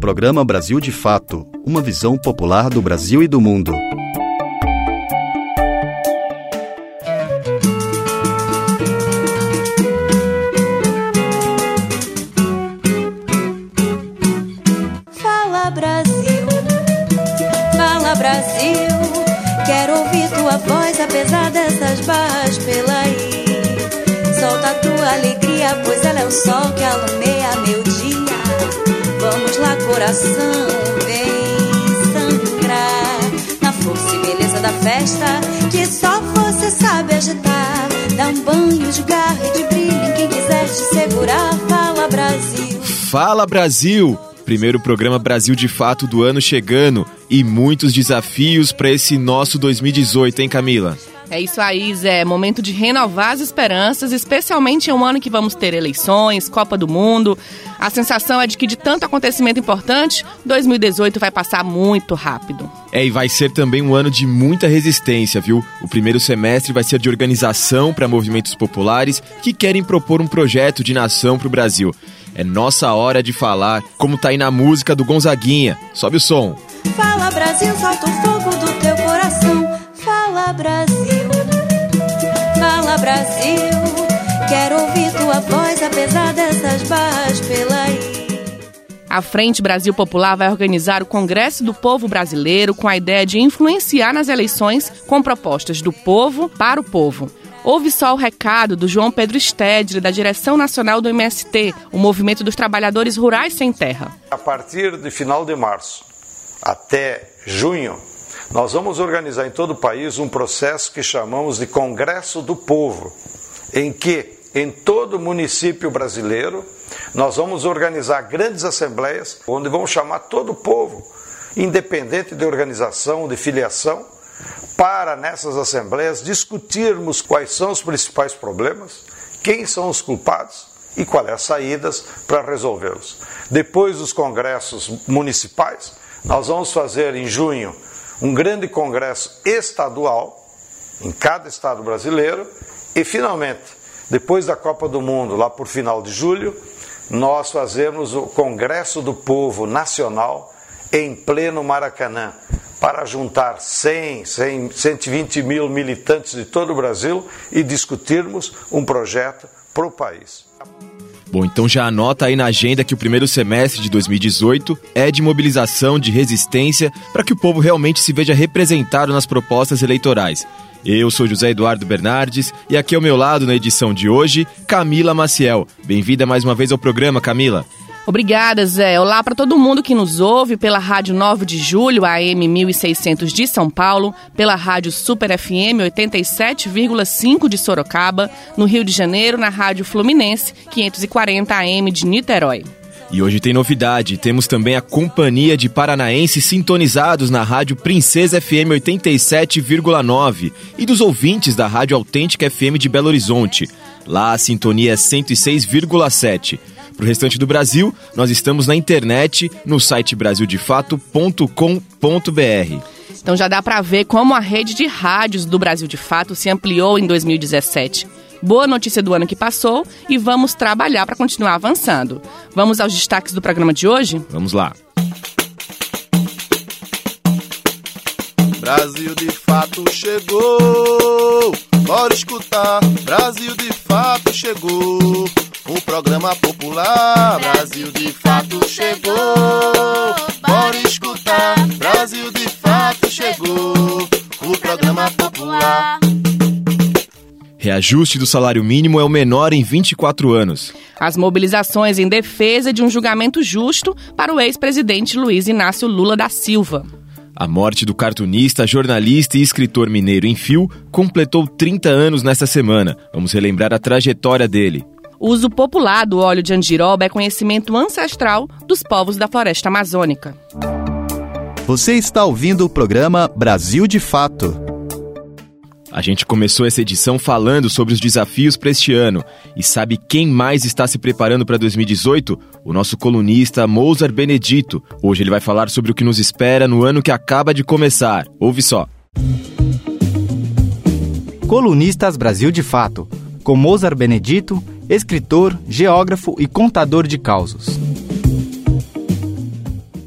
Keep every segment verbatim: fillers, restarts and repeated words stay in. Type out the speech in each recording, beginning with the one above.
programa Brasil de Fato, uma visão popular do Brasil e do mundo. Fala Brasil, fala Brasil, quero ouvir tua voz apesar dessas barras pela aí. Solta tua alegria, pois ela é o sol que alumeia meu dia. Vamos lá, coração, vem sangrar na força e beleza da festa que só você sabe agitar. Dá um banho de garra e de brilho em quem quiser te segurar. Fala Brasil. Fala Brasil! Primeiro programa Brasil de Fato do ano chegando e muitos desafios para esse nosso dois mil e dezoito, hein, Camila? É isso aí, Zé. Momento de renovar as esperanças, especialmente em um ano que vamos ter eleições, Copa do Mundo. A sensação é de que de tanto acontecimento importante, dois mil e dezoito vai passar muito rápido. É, e vai ser também um ano de muita resistência, viu? O primeiro semestre vai ser de organização para movimentos populares que querem propor um projeto de nação para o Brasil. É nossa hora de falar, como tá aí na música do Gonzaguinha. Sobe o som. Fala Brasil, solta o fogo do teu coração. Fala Brasil, fala Brasil, quero ouvir tua voz apesar dessas barras pela aí. A Frente Brasil Popular vai organizar o Congresso do Povo Brasileiro com a ideia de influenciar nas eleições com propostas do povo para o povo. Ouve só o recado do João Pedro Stedley, da direção nacional do M S T, o Movimento dos Trabalhadores Rurais Sem Terra. A partir de final de março até junho, nós vamos organizar em todo o país um processo que chamamos de Congresso do Povo, em que, em todo município brasileiro, nós vamos organizar grandes assembleias, onde vamos chamar todo o povo, independente de organização, de filiação, para nessas assembleias discutirmos quais são os principais problemas, quem são os culpados e quais as saídas para resolvê-los. Depois dos congressos municipais, nós vamos fazer em junho um grande congresso estadual em cada estado brasileiro e, finalmente, depois da Copa do Mundo, lá por final de julho, nós fazemos o Congresso do Povo Nacional em pleno Maracanã, para juntar cem, cem, cento e vinte mil militantes de todo o Brasil e discutirmos um projeto para o país. Bom, então já anota aí na agenda que o primeiro semestre de dois mil e dezoito é de mobilização, de resistência, para que o povo realmente se veja representado nas propostas eleitorais. Eu sou José Eduardo Bernardes e aqui ao meu lado na edição de hoje, Camila Maciel. Bem-vinda mais uma vez ao programa, Camila. Obrigada, Zé. Olá para todo mundo que nos ouve pela Rádio nove de julho, A M mil e seiscentos de São Paulo, pela Rádio Super F M oitenta e sete vírgula cinco de Sorocaba, no Rio de Janeiro, na Rádio Fluminense quinhentos e quarenta A M de Niterói. E hoje tem novidade, temos também a companhia de paranaenses sintonizados na Rádio Princesa F M oitenta e sete vírgula nove e dos ouvintes da Rádio Autêntica F M de Belo Horizonte. Lá a sintonia é cento e seis vírgula sete. Para o restante do Brasil, nós estamos na internet, no site brasil de fato ponto com ponto b r. Então já dá para ver como a rede de rádios do Brasil de Fato se ampliou em dois mil e dezessete. Boa notícia do ano que passou e vamos trabalhar para continuar avançando. Vamos aos destaques do programa de hoje? Vamos lá. Brasil de Fato chegou, bora escutar. Brasil de Fato chegou, o programa popular. Brasil de Fato chegou, bora escutar. Brasil de Fato chegou, o programa popular. Reajuste do salário mínimo é o menor em vinte e quatro anos. As mobilizações em defesa de um julgamento justo para o ex-presidente Luiz Inácio Lula da Silva. A morte do cartunista, jornalista e escritor mineiro Enfio completou trinta anos nesta semana. Vamos relembrar a trajetória dele. O uso popular do óleo de andiroba é conhecimento ancestral dos povos da floresta amazônica. Você está ouvindo o programa Brasil de Fato. A gente começou essa edição falando sobre os desafios para este ano. E sabe quem mais está se preparando para dois mil e dezoito? O nosso colunista Moser Benedito. Hoje ele vai falar sobre o que nos espera no ano que acaba de começar. Ouve só. Colunistas Brasil de Fato, com Moser Benedito, escritor, geógrafo e contador de causos.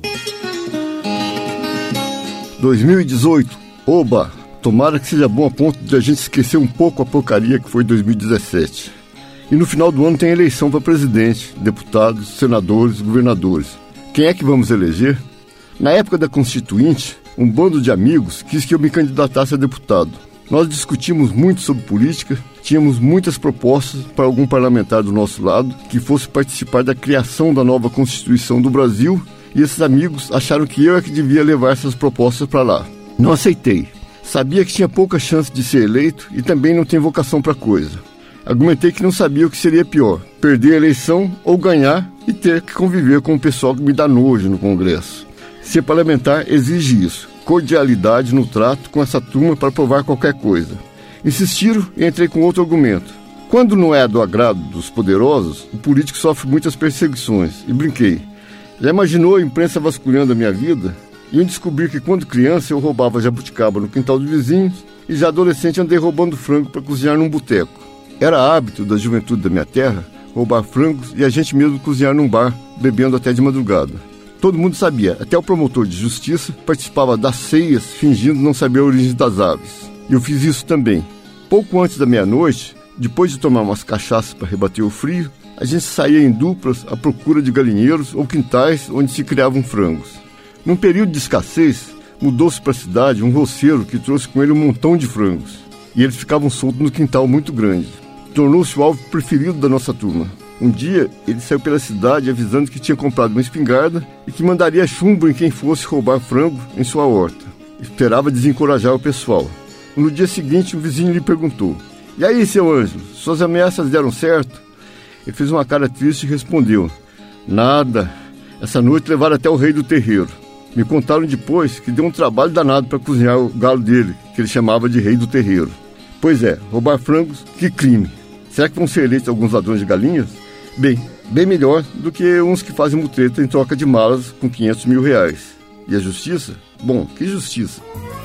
dois mil e dezoito, oba! Tomara que seja bom a ponto de a gente esquecer um pouco a porcaria que foi dois mil e dezessete. E no final do ano tem eleição para presidente, deputados, senadores, governadores. Quem é que vamos eleger? Na época da Constituinte, um bando de amigos quis que eu me candidatasse a deputado. Nós discutimos muito sobre política, tínhamos muitas propostas para algum parlamentar do nosso lado que fosse participar da criação da nova Constituição do Brasil, e esses amigos acharam que eu é que devia levar essas propostas para lá. Não aceitei. Sabia que tinha pouca chance de ser eleito e também não tenho vocação para coisa. Argumentei que não sabia o que seria pior, perder a eleição ou ganhar e ter que conviver com o pessoal que me dá nojo no Congresso. Ser parlamentar exige isso, cordialidade no trato com essa turma para provar qualquer coisa. Insistiram e entrei com outro argumento. Quando não é do agrado dos poderosos, o político sofre muitas perseguições, e brinquei. Já imaginou a imprensa vasculhando a minha vida? Iam descobrir que quando criança eu roubava jabuticaba no quintal dos vizinhos e já adolescente andei roubando frango para cozinhar num boteco. Era hábito da juventude da minha terra roubar frangos e a gente mesmo cozinhar num bar, bebendo até de madrugada. Todo mundo sabia, até o promotor de justiça participava das ceias fingindo não saber a origem das aves. E eu fiz isso também. Pouco antes da meia-noite, depois de tomar umas cachaças para rebater o frio, a gente saía em duplas à procura de galinheiros ou quintais onde se criavam frangos. Num período de escassez, mudou-se para a cidade um roceiro que trouxe com ele um montão de frangos. E eles ficavam soltos no quintal muito grande. Tornou-se o alvo preferido da nossa turma. Um dia, ele saiu pela cidade avisando que tinha comprado uma espingarda e que mandaria chumbo em quem fosse roubar frango em sua horta. Esperava desencorajar o pessoal. No dia seguinte, um vizinho lhe perguntou: "E aí, seu Ângelo, suas ameaças deram certo?" Ele fez uma cara triste e respondeu: "Nada. Essa noite levaram até o rei do terreiro. Me contaram depois que deu um trabalho danado para cozinhar o galo dele, que ele chamava de rei do terreiro." Pois é, roubar frangos, que crime. Será que vão ser eleitos alguns ladrões de galinhas? Bem, bem melhor do que uns que fazem mutreta em troca de malas com quinhentos mil reais. E a justiça? Bom, que justiça?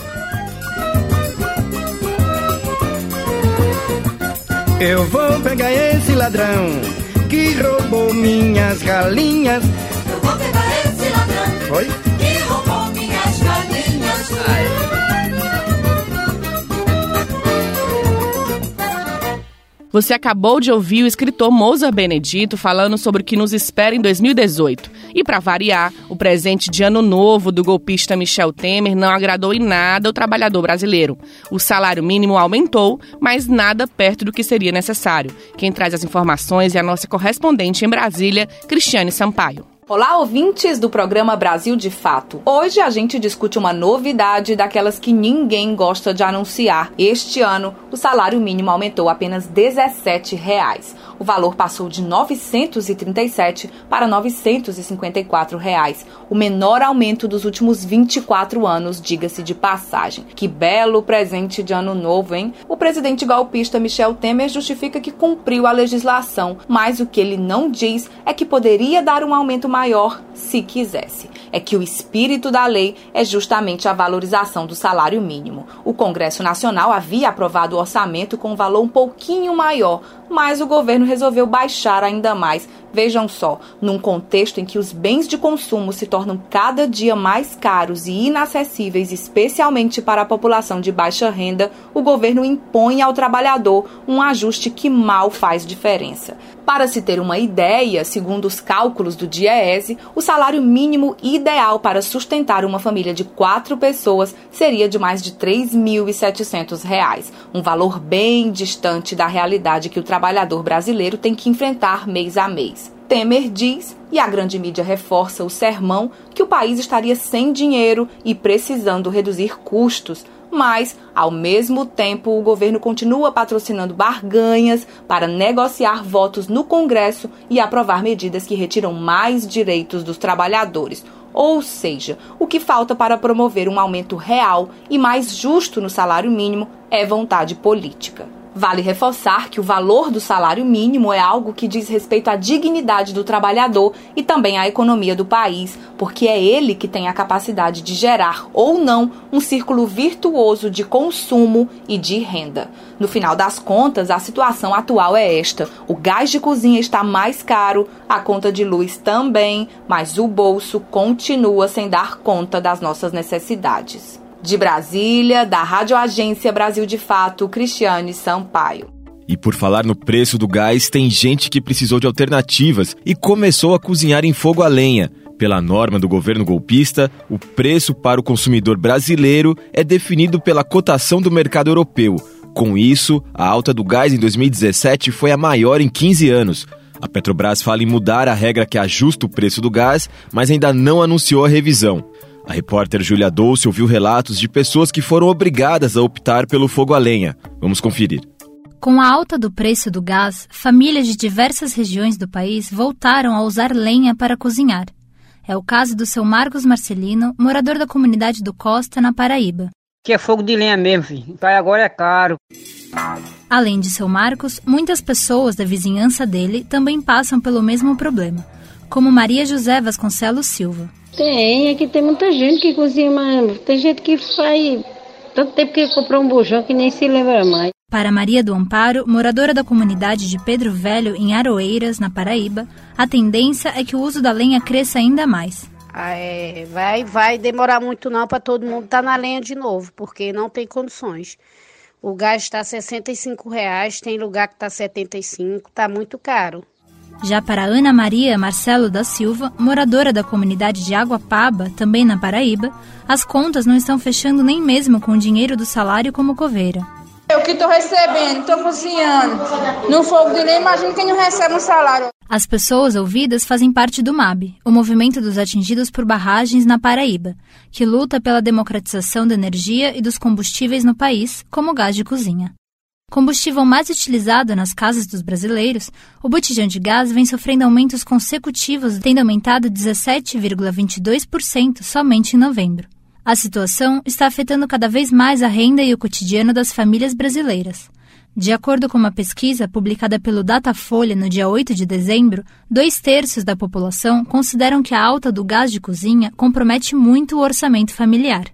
Eu vou pegar esse ladrão que roubou minhas galinhas. Eu vou pegar esse ladrão Oi? que roubou minhas galinhas. Ai. Você acabou de ouvir o escritor Moza Benedito falando sobre o que nos espera em dois mil e dezoito. E para variar, o presente de ano novo do golpista Michel Temer não agradou em nada o trabalhador brasileiro. O salário mínimo aumentou, mas nada perto do que seria necessário. Quem traz as informações é a nossa correspondente em Brasília, Cristiane Sampaio. Olá, ouvintes do programa Brasil de Fato. Hoje a gente discute uma novidade daquelas que ninguém gosta de anunciar. Este ano, o salário mínimo aumentou apenas dezessete reais. O valor passou de novecentos e trinta e sete para novecentos e cinquenta e quatro reais, o menor aumento dos últimos vinte e quatro anos, diga-se de passagem. Que belo presente de ano novo, hein? O presidente golpista Michel Temer justifica que cumpriu a legislação, mas o que ele não diz é que poderia dar um aumento maior se quisesse. É que o espírito da lei é justamente a valorização do salário mínimo. O Congresso Nacional havia aprovado o orçamento com um valor um pouquinho maior, mas o governo resolveu baixar ainda mais. Vejam só, num contexto em que os bens de consumo se tornam cada dia mais caros e inacessíveis, especialmente para a população de baixa renda, o governo impõe ao trabalhador um ajuste que mal faz diferença. Para se ter uma ideia, segundo os cálculos do DIEESE, o salário mínimo ideal para sustentar uma família de quatro pessoas seria de mais de três mil e setecentos reais, um valor bem distante da realidade que o trabalhador brasileiro tem que enfrentar mês a mês. Temer diz, e a grande mídia reforça o sermão, que o país estaria sem dinheiro e precisando reduzir custos, mas, ao mesmo tempo, o governo continua patrocinando barganhas para negociar votos no Congresso e aprovar medidas que retiram mais direitos dos trabalhadores. Ou seja, o que falta para promover um aumento real e mais justo no salário mínimo é vontade política. Vale reforçar que o valor do salário mínimo é algo que diz respeito à dignidade do trabalhador e também à economia do país, porque é ele que tem a capacidade de gerar ou não um círculo virtuoso de consumo e de renda. No final das contas, a situação atual é esta: o gás de cozinha está mais caro, a conta de luz também, mas o bolso continua sem dar conta das nossas necessidades. De Brasília, da Rádio Agência Brasil de Fato, Cristiane Sampaio. E por falar no preço do gás, tem gente que precisou de alternativas e começou a cozinhar em fogo a lenha. Pela norma do governo golpista, o preço para o consumidor brasileiro é definido pela cotação do mercado europeu. Com isso, a alta do gás em dois mil e dezessete foi a maior em quinze anos. A Petrobras fala em mudar a regra que ajusta o preço do gás, mas ainda não anunciou a revisão. A repórter Júlia Dolce ouviu relatos de pessoas que foram obrigadas a optar pelo fogo a lenha. Vamos conferir. Com a alta do preço do gás, famílias de diversas regiões do país voltaram a usar lenha para cozinhar. É o caso do seu Marcos Marcelino, morador da comunidade do Costa, na Paraíba. Que é fogo de lenha mesmo, filho. Então agora é caro. Além de seu Marcos, muitas pessoas da vizinhança dele também passam pelo mesmo problema, como Maria José Vasconcelos Silva. Tem, aqui tem muita gente que cozinha, mas tem gente que faz tanto tempo que comprou um bujão que nem se lembra mais. Para Maria do Amparo, moradora da comunidade de Pedro Velho, em Aroeiras, na Paraíba, a tendência é que o uso da lenha cresça ainda mais. Ah, é, vai, vai demorar muito não para todo mundo estar tá na lenha de novo, porque não tem condições. O gás está sessenta e cinco reais, tem lugar que está setenta e cinco, está muito caro. Já para Ana Maria Marcelo da Silva, moradora da comunidade de Água-Paba, também na Paraíba, as contas não estão fechando nem mesmo com o dinheiro do salário como coveira. Eu que estou recebendo, estou cozinhando, no fogo de lenha, imagina quem não recebe um salário. As pessoas ouvidas fazem parte do M A B, o movimento dos atingidos por barragens na Paraíba, que luta pela democratização da energia e dos combustíveis no país, como o gás de cozinha. Combustível mais utilizado nas casas dos brasileiros, o botijão de gás vem sofrendo aumentos consecutivos, tendo aumentado dezessete vírgula vinte e dois por cento somente em novembro. A situação está afetando cada vez mais a renda e o cotidiano das famílias brasileiras. De acordo com uma pesquisa publicada pelo Datafolha no dia oito de dezembro, dois terços da população consideram que a alta do gás de cozinha compromete muito o orçamento familiar.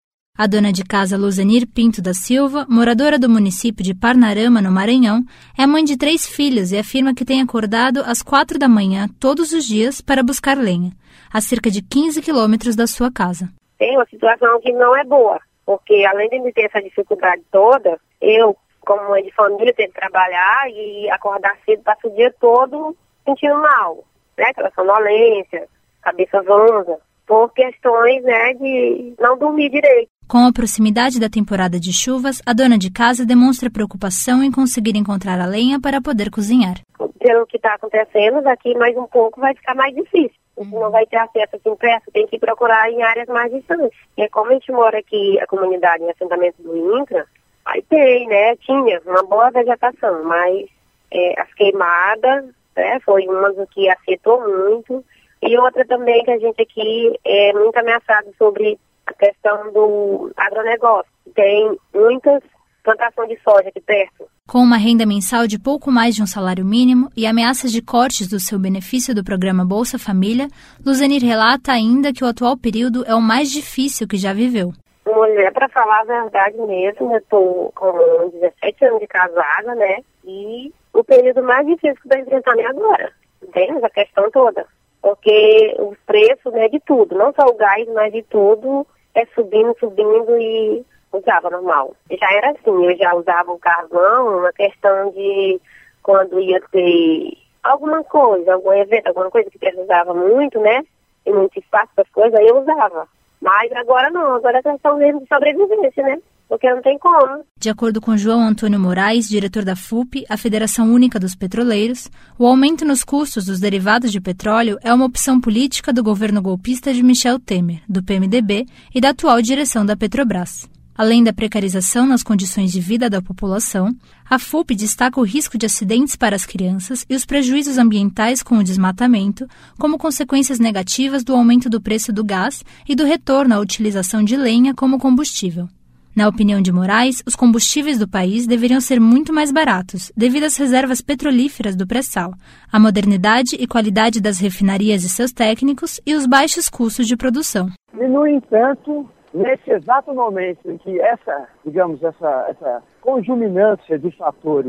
A dona de casa Luzanir Pinto da Silva, moradora do município de Parnarama, no Maranhão, é mãe de três filhos e afirma que tem acordado às quatro da manhã todos os dias para buscar lenha, a cerca de quinze quilômetros da sua casa. Tem uma situação que não é boa, porque além de ter essa dificuldade toda, eu, como mãe de família, tenho que trabalhar e acordar cedo, passo o dia todo sentindo mal, né? Aquela sonolência, cabeça zonza, por questões, né, de não dormir direito. Com a proximidade da temporada de chuvas, a dona de casa demonstra preocupação em conseguir encontrar a lenha para poder cozinhar. Pelo que está acontecendo, daqui mais um pouco vai ficar mais difícil. Você não vai ter acesso aqui em perto, tem que procurar em áreas mais distantes. E como a gente mora aqui, a comunidade em assentamento do INCRA, aí tem, né, tinha uma boa vegetação, mas é, as queimadas, né, foi uma que afetou muito. E outra também que a gente aqui é muito ameaçado sobre a questão do agronegócio. Tem muitas plantações de soja aqui perto. Com uma renda mensal de pouco mais de um salário mínimo e ameaças de cortes do seu benefício do programa Bolsa Família, Luzanir relata ainda que o atual período é o mais difícil que já viveu. Mulher, para falar a verdade mesmo, eu estou com dezessete anos de casada, né? E o período mais difícil que eu estou enfrentando é agora. Tem essa questão toda. Porque os preços, né, de tudo, não só o gás, mas de tudo, é subindo, subindo e usava normal. Já era assim, eu já usava o carvão, uma questão de quando ia ter alguma coisa, algum evento, alguma coisa que precisava muito, né? E muito espaço para as coisas, aí eu usava. Mas agora não, agora é questão mesmo de sobrevivência, né? Porque não tem como. De acordo com João Antônio Moraes, diretor da F U P, a Federação Única dos Petroleiros, o aumento nos custos dos derivados de petróleo é uma opção política do governo golpista de Michel Temer, do P M D B e da atual direção da Petrobras. Além da precarização nas condições de vida da população, a F U P destaca o risco de acidentes para as crianças e os prejuízos ambientais com o desmatamento, como consequências negativas do aumento do preço do gás e do retorno à utilização de lenha como combustível. Na opinião de Moraes, os combustíveis do país deveriam ser muito mais baratos, devido às reservas petrolíferas do pré-sal, a modernidade e qualidade das refinarias e seus técnicos e os baixos custos de produção. E, no entanto, nesse exato momento em que essa, digamos, essa, essa conjuminância de fatores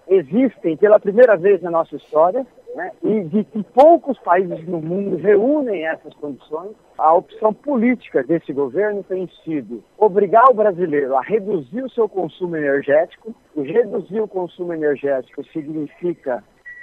existem pela primeira vez na nossa história, né, e de que poucos países no mundo reúnem essas condições. A opção política desse governo tem sido obrigar o brasileiro a reduzir o seu consumo energético. E reduzir o consumo energético significa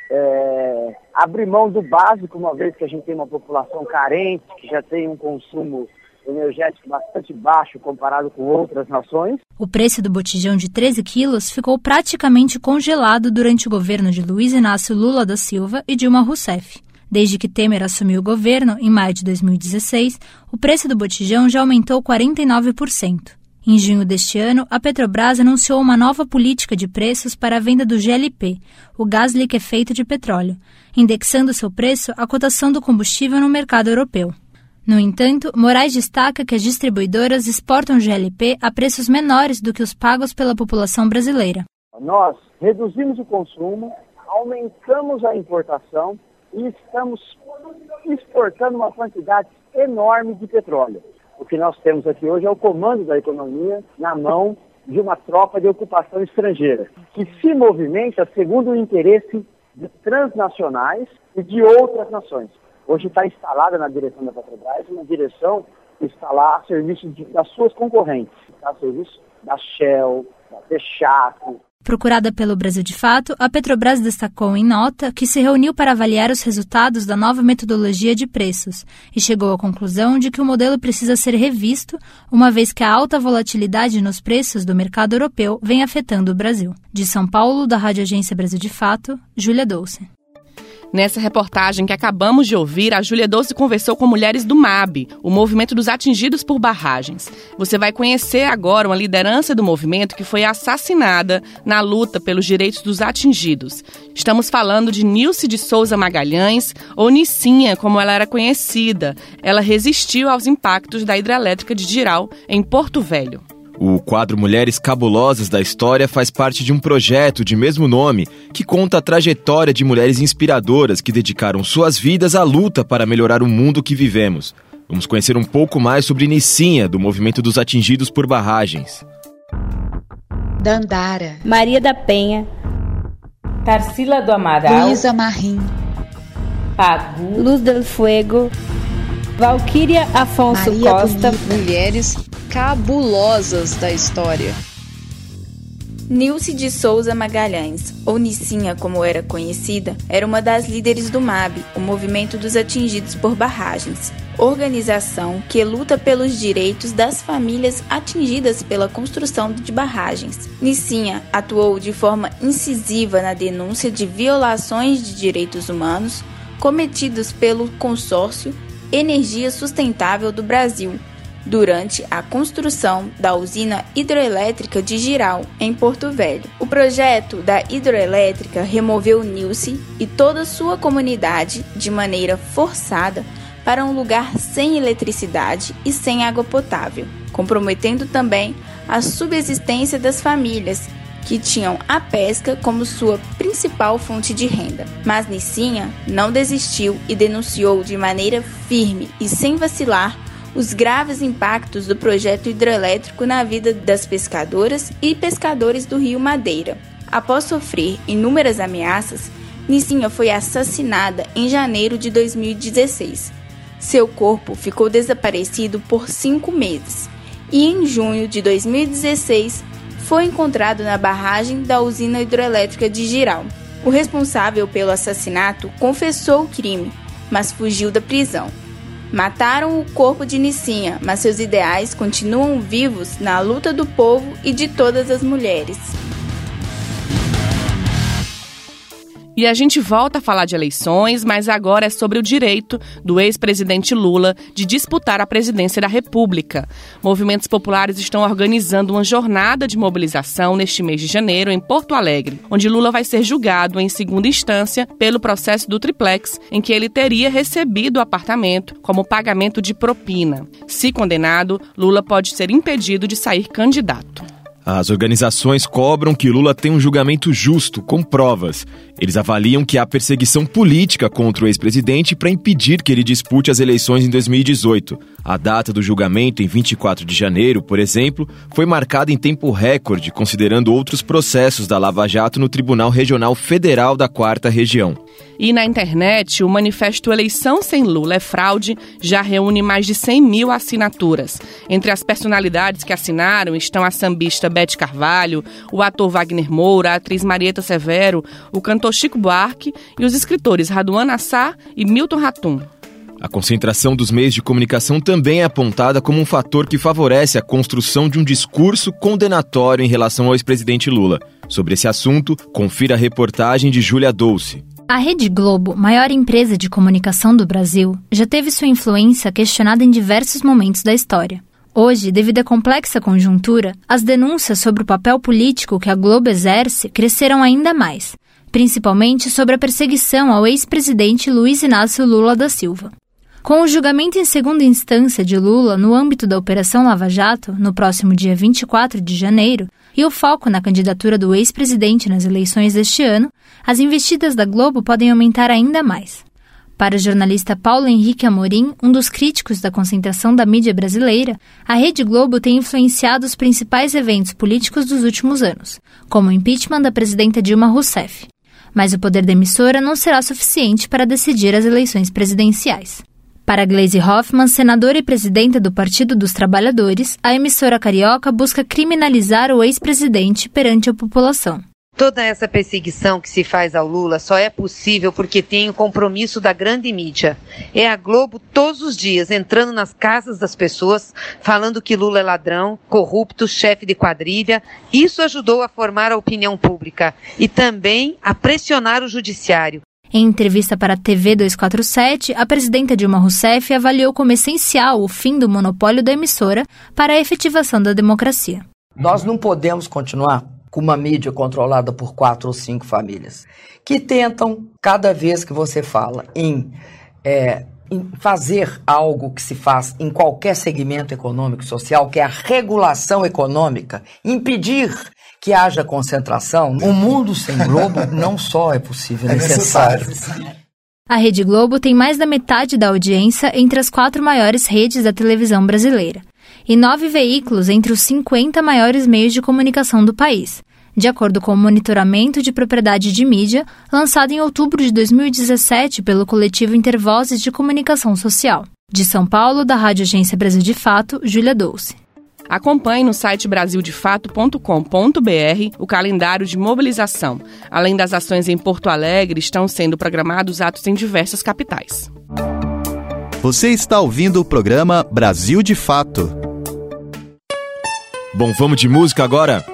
é, abrir mão do básico, uma vez que a gente tem uma população carente, que já tem um consumo energético bastante baixo comparado com outras nações. O preço do botijão de treze quilos ficou praticamente congelado durante o governo de Luiz Inácio Lula da Silva e Dilma Rousseff. Desde que Temer assumiu o governo, em maio de dois mil e dezesseis, o preço do botijão já aumentou quarenta e nove por cento. Em junho deste ano, a Petrobras anunciou uma nova política de preços para a venda do G L P, o gás liquefeito de petróleo, indexando seu preço à cotação do combustível no mercado europeu. No entanto, Moraes destaca que as distribuidoras exportam G L P a preços menores do que os pagos pela população brasileira. Nós reduzimos o consumo, aumentamos a importação e estamos exportando uma quantidade enorme de petróleo. O que nós temos aqui hoje é o comando da economia na mão de uma tropa de ocupação estrangeira, que se movimenta segundo o interesse de transnacionais e de outras nações. Hoje está instalada na direção da Petrobras uma direção que está lá a serviço de, das suas concorrentes, está a serviço da Shell, da Texaco. Procurada pelo Brasil de Fato, a Petrobras destacou em nota que se reuniu para avaliar os resultados da nova metodologia de preços e chegou à conclusão de que o modelo precisa ser revisto, uma vez que a alta volatilidade nos preços do mercado europeu vem afetando o Brasil. De São Paulo, da Rádio Agência Brasil de Fato, Júlia Dolce. Nessa reportagem que acabamos de ouvir, a Júlia Dolce conversou com mulheres do MAB, o Movimento dos Atingidos por Barragens. Você vai conhecer agora uma liderança do movimento que foi assassinada na luta pelos direitos dos atingidos. Estamos falando de Nilce de Souza Magalhães, ou Nicinha, como ela era conhecida. Ela resistiu aos impactos da hidrelétrica de Jirau, em Porto Velho. O quadro Mulheres Cabulosas da História faz parte de um projeto de mesmo nome que conta a trajetória de mulheres inspiradoras que dedicaram suas vidas à luta para melhorar o mundo que vivemos. Vamos conhecer um pouco mais sobre Nicinha, do Movimento dos Atingidos por Barragens. Dandara, Maria da Penha, Tarsila do Amaral, Luísa Marim, Pagu, Luz del Fuego, Valquíria Afonso Maria Costa. Bonita. Mulheres cabulosas da história. Nilce de Souza Magalhães, ou Nicinha como era conhecida, era uma das líderes do MAB, o Movimento dos Atingidos por Barragens, organização que luta pelos direitos das famílias atingidas pela construção de barragens. Nicinha atuou de forma incisiva na denúncia de violações de direitos humanos cometidos pelo consórcio Energia Sustentável do Brasil, durante a construção da usina hidroelétrica de Jirau, em Porto Velho. O projeto da hidroelétrica removeu Nilce e toda sua comunidade de maneira forçada para um lugar sem eletricidade e sem água potável, comprometendo também a subsistência das famílias que tinham a pesca como sua principal fonte de renda. Mas Nicinha não desistiu e denunciou de maneira firme e sem vacilar os graves impactos do projeto hidrelétrico na vida das pescadoras e pescadores do Rio Madeira. Após sofrer inúmeras ameaças, Nicinha foi assassinada em janeiro de dois mil e dezesseis. Seu corpo ficou desaparecido por cinco meses e em junho de dois mil e dezesseis foi encontrado na barragem da usina hidrelétrica de Jirau. O responsável pelo assassinato confessou o crime, mas fugiu da prisão. Mataram o corpo de Nicinha, mas seus ideais continuam vivos na luta do povo e de todas as mulheres. E a gente volta a falar de eleições, mas agora é sobre o direito do ex-presidente Lula de disputar a presidência da República. Movimentos populares estão organizando uma jornada de mobilização neste mês de janeiro em Porto Alegre, onde Lula vai ser julgado em segunda instância pelo processo do triplex, em que ele teria recebido o apartamento como pagamento de propina. Se condenado, Lula pode ser impedido de sair candidato. As organizações cobram que Lula tenha um julgamento justo, com provas. Eles avaliam que há perseguição política contra o ex-presidente para impedir que ele dispute as eleições em dois mil e dezoito. A data do julgamento, em vinte e quatro de janeiro, por exemplo, foi marcada em tempo recorde, considerando outros processos da Lava Jato no Tribunal Regional Federal da Quarta Região. E na internet, o manifesto Eleição Sem Lula é Fraude já reúne mais de cem mil assinaturas. Entre as personalidades que assinaram estão a sambista Beth Carvalho, o ator Wagner Moura, a atriz Marieta Severo, o cantor Chico Buarque e os escritores Raduan Nassar e Milton Ratum. A concentração dos meios de comunicação também é apontada como um fator que favorece a construção de um discurso condenatório em relação ao ex-presidente Lula. Sobre esse assunto, confira a reportagem de Júlia Dolce. A Rede Globo, maior empresa de comunicação do Brasil, já teve sua influência questionada em diversos momentos da história. Hoje, devido à complexa conjuntura, as denúncias sobre o papel político que a Globo exerce cresceram ainda mais, principalmente sobre a perseguição ao ex-presidente Luiz Inácio Lula da Silva. Com o julgamento em segunda instância de Lula no âmbito da Operação Lava Jato, no próximo dia vinte e quatro de janeiro, e o foco na candidatura do ex-presidente nas eleições deste ano, as investidas da Globo podem aumentar ainda mais. Para o jornalista Paulo Henrique Amorim, um dos críticos da concentração da mídia brasileira, a Rede Globo tem influenciado os principais eventos políticos dos últimos anos, como o impeachment da presidenta Dilma Rousseff. Mas o poder da emissora não será suficiente para decidir as eleições presidenciais. Para Gleisi Hoffmann, senadora e presidenta do Partido dos Trabalhadores, a emissora carioca busca criminalizar o ex-presidente perante a população. Toda essa perseguição que se faz ao Lula só é possível porque tem o compromisso da grande mídia. É a Globo todos os dias entrando nas casas das pessoas, falando que Lula é ladrão, corrupto, chefe de quadrilha. Isso ajudou a formar a opinião pública e também a pressionar o judiciário. Em entrevista para a T V duzentos e quarenta e sete, a presidenta Dilma Rousseff avaliou como essencial o fim do monopólio da emissora para a efetivação da democracia. Nós não podemos continuar com uma mídia controlada por quatro ou cinco famílias, que tentam, cada vez que você fala em, é, em fazer algo que se faz em qualquer segmento econômico e social, que é a regulação econômica, impedir que haja concentração. O mundo sem Globo não só é possível, é necessário. A Rede Globo tem mais da metade da audiência entre as quatro maiores redes da televisão brasileira e nove veículos entre os cinquenta maiores meios de comunicação do país, de acordo com o monitoramento de propriedade de mídia lançado em outubro de dois mil e dezessete pelo coletivo Intervozes de Comunicação Social. De São Paulo, da Rádio Agência Brasil de Fato, Júlia Dolce. Acompanhe no site brasil de fato ponto com ponto b r o calendário de mobilização. Além das ações em Porto Alegre, estão sendo programados atos em diversas capitais. Você está ouvindo o programa Brasil de Fato. Bom, vamos de música agora?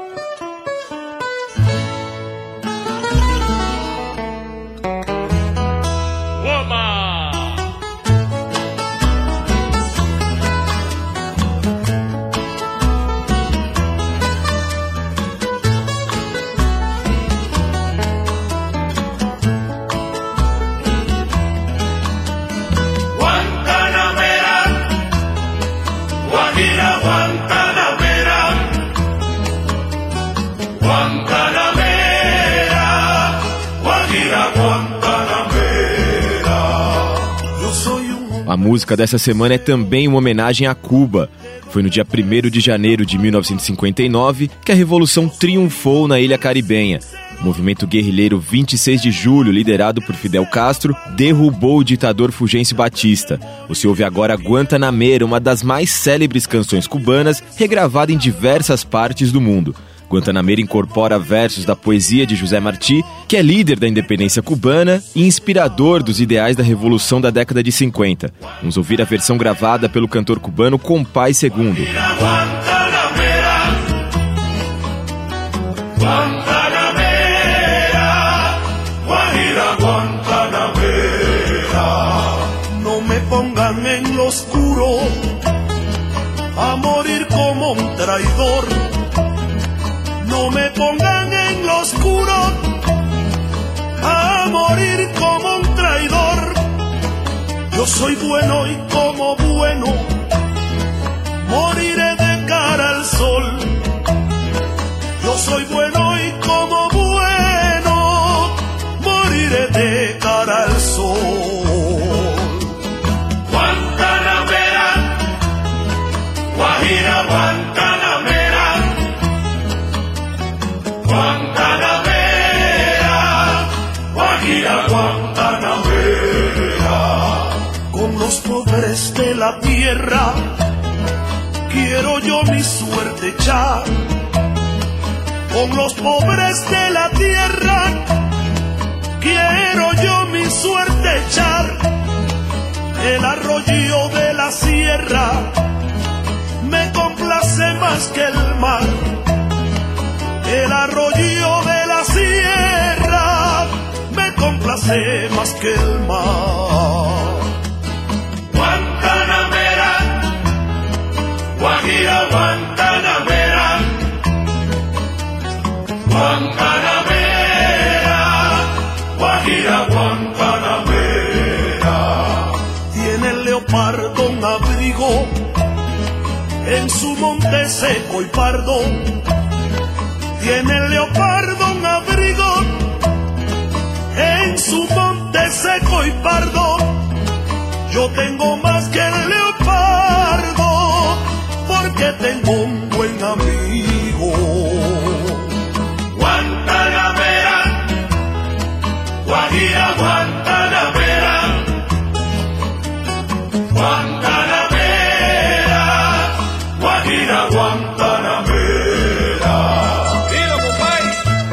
A música dessa semana é também uma homenagem a Cuba. Foi no dia primeiro de janeiro de mil novecentos e cinquenta e nove que a Revolução triunfou na ilha caribenha. O movimento guerrilheiro vinte e seis de julho, liderado por Fidel Castro, derrubou o ditador Fulgêncio Batista. Você ouve agora Guantanamera, uma das mais célebres canções cubanas, regravada em diversas partes do mundo. Guantanamera incorpora versos da poesia de José Martí, que é líder da independência cubana e inspirador dos ideais da Revolução da década de cinquenta. Vamos ouvir a versão gravada pelo cantor cubano Compay segundo. No me pongan en lo oscuro a morir como un traidor. No me pongan en lo oscuro a morir como un traidor. Yo soy bueno y como bueno moriré de cara al sol. soy bueno y como bueno moriré de cara al sol. Guantanamera, Guajira, Guantanamera, Guantanamera, Guajira, Guantanamera. Con los pobres de la tierra quiero yo mi suerte echar. Con los pobres de la tierra quiero yo mi suerte echar. El arroyo de la sierra me complace más que el mar. El arroyo de la sierra me complace más que el mar. Guantanamera, Guajira, Guantanamera, Guantanamera, Guajira, Guantanamera. Tiene el leopardo un abrigo en su monte seco y pardo. Tiene el leopardo un abrigo en su monte seco y pardo. Yo tengo más que el leopardo porque tengo un buen amigo. Guantanamera, Guajira, Guantanamera, Guantanamera, Guajira, Guantanamera. ¡Viva, compadre!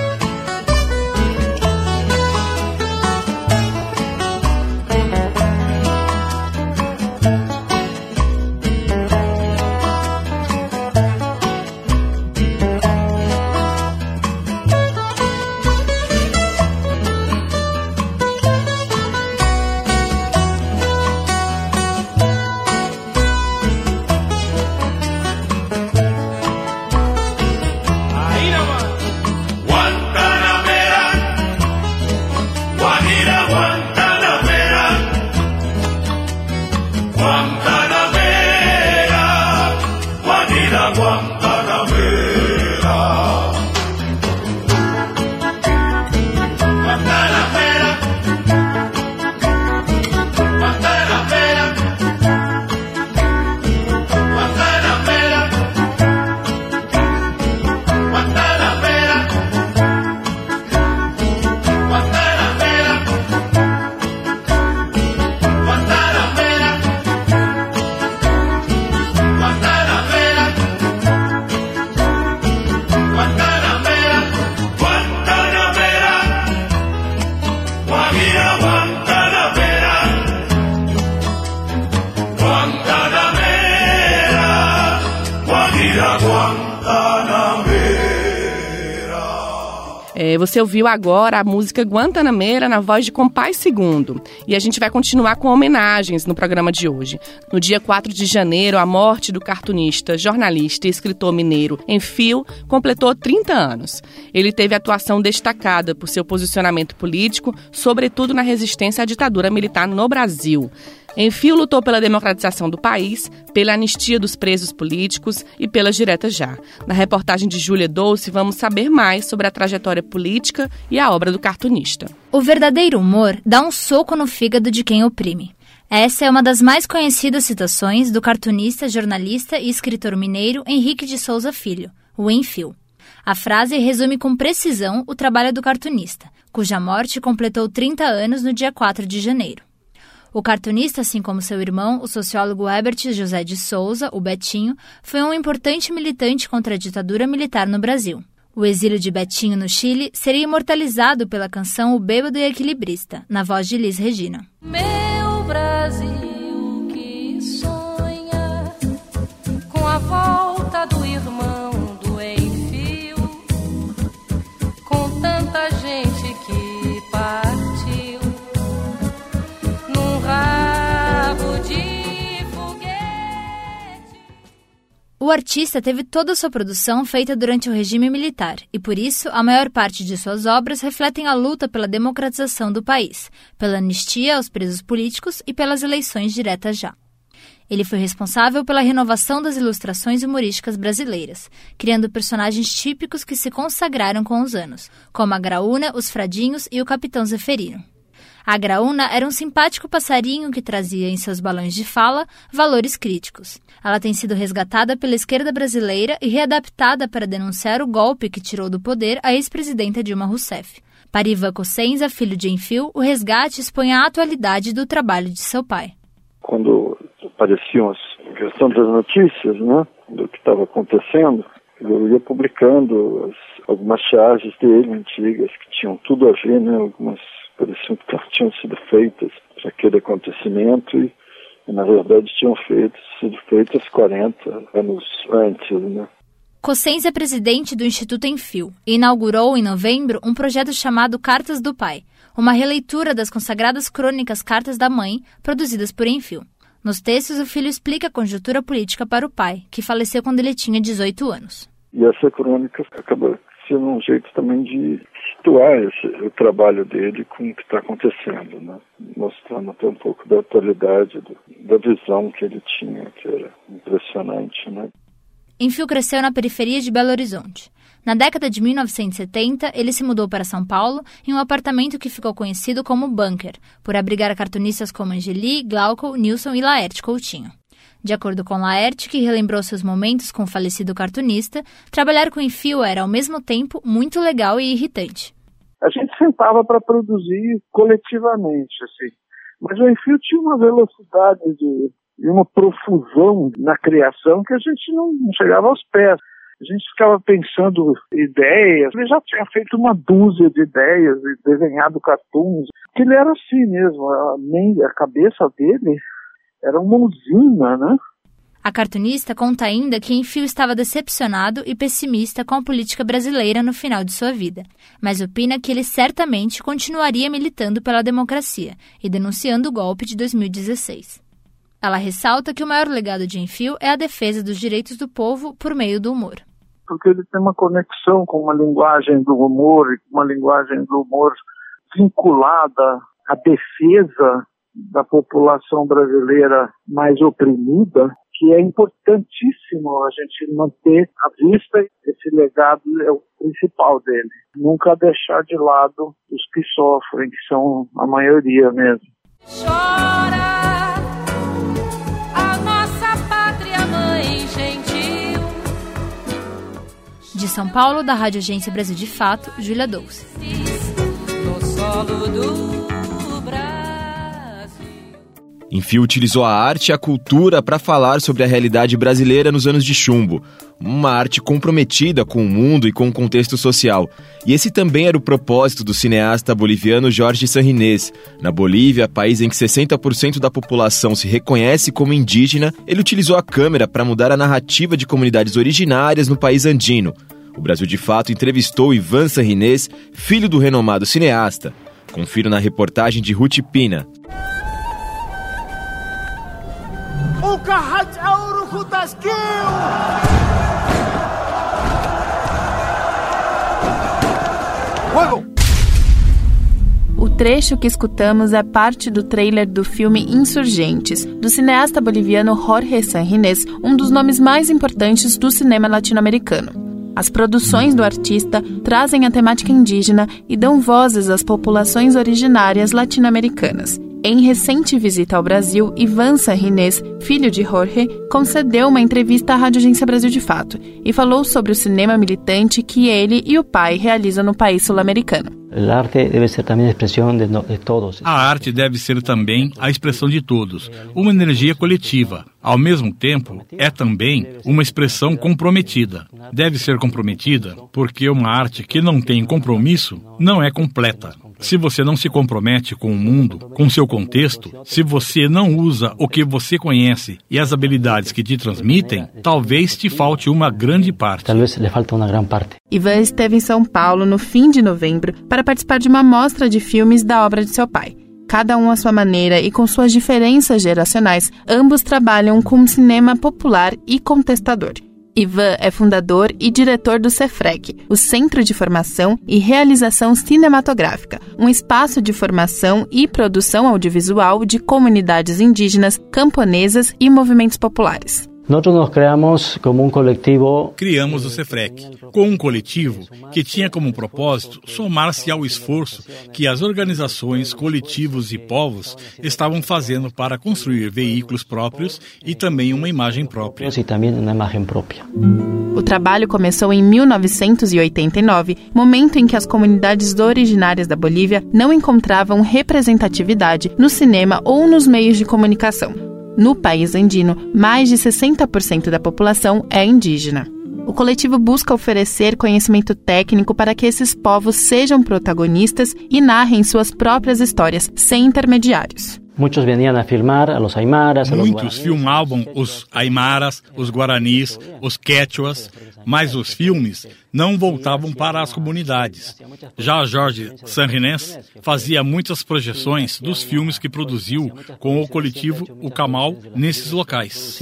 É, você ouviu agora a música Guantanamera na voz de Compás Segundo. E a gente vai continuar com homenagens no programa de hoje. No dia quatro de janeiro, a morte do cartunista, jornalista e escritor mineiro Enfio completou trinta anos. Ele teve atuação destacada por seu posicionamento político, sobretudo na resistência à ditadura militar no Brasil. Enfio lutou pela democratização do país, pela anistia dos presos políticos e pelas diretas já. Na reportagem de Júlia Dolce, vamos saber mais sobre a trajetória política e a obra do cartunista. O verdadeiro humor dá um soco no fígado de quem oprime. Essa é uma das mais conhecidas citações do cartunista, jornalista e escritor mineiro Henrique de Souza Filho, o Enfio. A frase resume com precisão o trabalho do cartunista, cuja morte completou trinta anos no dia quatro de janeiro. O cartunista, assim como seu irmão, o sociólogo Herbert José de Souza, o Betinho, foi um importante militante contra a ditadura militar no Brasil. O exílio de Betinho no Chile seria imortalizado pela canção O Bêbado e Equilibrista, na voz de Elis Regina. Meu Brasil que sonha com a volta do irmão do Enfio, com tanta gente que partiu num rabo de foguete. O artista teve toda a sua produção feita durante o regime militar e, por isso, a maior parte de suas obras refletem a luta pela democratização do país, pela anistia aos presos políticos e pelas eleições diretas já. Ele foi responsável pela renovação das ilustrações humorísticas brasileiras, criando personagens típicos que se consagraram com os anos, como a Graúna, os Fradinhos e o Capitão Zeferino. A Graúna era um simpático passarinho que trazia em seus balões de fala valores críticos. Ela tem sido resgatada pela esquerda brasileira e readaptada para denunciar o golpe que tirou do poder a ex-presidenta Dilma Rousseff. Para Ivan Cossenza, filho de Enfio, o resgate expõe a atualidade do trabalho de seu pai. Quando apareciam as questão das notícias, né, do que estava acontecendo, eu ia publicando as, algumas charges dele antigas que tinham tudo a ver, né, algumas pareciam que tinham sido feitas para aquele acontecimento e, e na verdade tinham feito, sido feitas quarenta anos antes, né. Cossenza é presidente do Instituto Enfio e inaugurou em novembro um projeto chamado Cartas do Pai, uma releitura das consagradas crônicas Cartas da Mãe, produzidas por Enfio. Nos textos, o filho explica a conjuntura política para o pai, que faleceu quando ele tinha dezoito anos. E essa crônica acaba sendo um jeito também de situar esse, o trabalho dele com o que está acontecendo, né? Mostrando até um pouco da atualidade, do, da visão que ele tinha, que era impressionante, né? Enfio cresceu na periferia de Belo Horizonte. Na década de mil novecentos e setenta, ele se mudou para São Paulo em um apartamento que ficou conhecido como Bunker, por abrigar cartunistas como Angeli, Glauco, Nilson e Laerte Coutinho. De acordo com Laerte, que relembrou seus momentos com o falecido cartunista, trabalhar com Enfio era, ao mesmo tempo, muito legal e irritante. A gente sentava para produzir coletivamente, assim. Mas o Enfio tinha uma velocidade de... e uma profusão na criação que a gente não, não chegava aos pés. A gente ficava pensando ideias. Ele já tinha feito uma dúzia de ideias e desenhado cartoons. Ele era assim mesmo. A, nem, a cabeça dele era uma usina, né? A cartunista conta ainda que Enfio estava decepcionado e pessimista com a política brasileira no final de sua vida, mas opina que ele certamente continuaria militando pela democracia e denunciando o golpe de dois mil e dezesseis. Ela ressalta que o maior legado de Enfio é a defesa dos direitos do povo por meio do humor. Porque ele tem uma conexão com uma linguagem do humor, uma linguagem do humor vinculada à defesa da população brasileira mais oprimida, que é importantíssimo a gente manter à vista. Esse legado é o principal dele. Nunca deixar de lado os que sofrem, que são a maioria mesmo. Chora! De São Paulo, da Rádio Agência Brasil de Fato, Júlia Dolce. No solo do Brasil. Enfio utilizou a arte e a cultura para falar sobre a realidade brasileira nos anos de chumbo. Uma arte comprometida com o mundo e com o contexto social. E esse também era o propósito do cineasta boliviano Jorge Sanrinés. Na Bolívia, país em que sessenta por cento da população se reconhece como indígena, ele utilizou a câmera para mudar a narrativa de comunidades originárias no país andino. O Brasil de Fato entrevistou Ivan Sanrinés, filho do renomado cineasta. Confira na reportagem de Ruth Pina. O trecho que escutamos é parte do trailer do filme Insurgentes, do cineasta boliviano Jorge Sanrinés, um dos nomes mais importantes do cinema latino-americano. As produções do artista trazem a temática indígena e dão vozes às populações originárias latino-americanas. Em recente visita ao Brasil, Ivan Sanrinés, filho de Jorge, concedeu uma entrevista à Rádio Agência Brasil de Fato e falou sobre o cinema militante que ele e o pai realizam no país sul-americano. A arte deve ser também a expressão de, de todos. A arte deve ser também a expressão de todos, uma energia coletiva. Ao mesmo tempo, é também uma expressão comprometida. Deve ser comprometida porque uma arte que não tem compromisso não é completa. Se você não se compromete com o mundo, com seu contexto, se você não usa o que você conhece e as habilidades que te transmitem, talvez te falte uma grande parte. Talvez lhe falte uma grande parte. Ivan esteve em São Paulo no fim de novembro para participar de uma mostra de filmes da obra de seu pai. Cada um à sua maneira e com suas diferenças geracionais, ambos trabalham com um cinema popular e contestador. Ivan é fundador e diretor do CEFREC, o Centro de Formação e Realização Cinematográfica, um espaço de formação e produção audiovisual de comunidades indígenas, camponesas e movimentos populares. Nós nos criamos como um coletivo. Criamos o CEFREC, com um coletivo que tinha como propósito somar-se ao esforço que as organizações, coletivos e povos estavam fazendo para construir veículos próprios e também uma imagem própria. E também uma imagem própria. O trabalho começou em mil novecentos e oitenta e nove, momento em que as comunidades originárias da Bolívia não encontravam representatividade no cinema ou nos meios de comunicação. No país andino, mais de sessenta por cento da população é indígena. O coletivo busca oferecer conhecimento técnico para que esses povos sejam protagonistas e narrem suas próprias histórias, sem intermediários. Muitos vinham a filmar a los aimaras, a los Muitos filmavam os aimaras, os guaranis, os quechuas, mas os filmes não voltavam para as comunidades. Já Jorge Sanrinés fazia muitas projeções dos filmes que produziu com o coletivo O Camal nesses locais.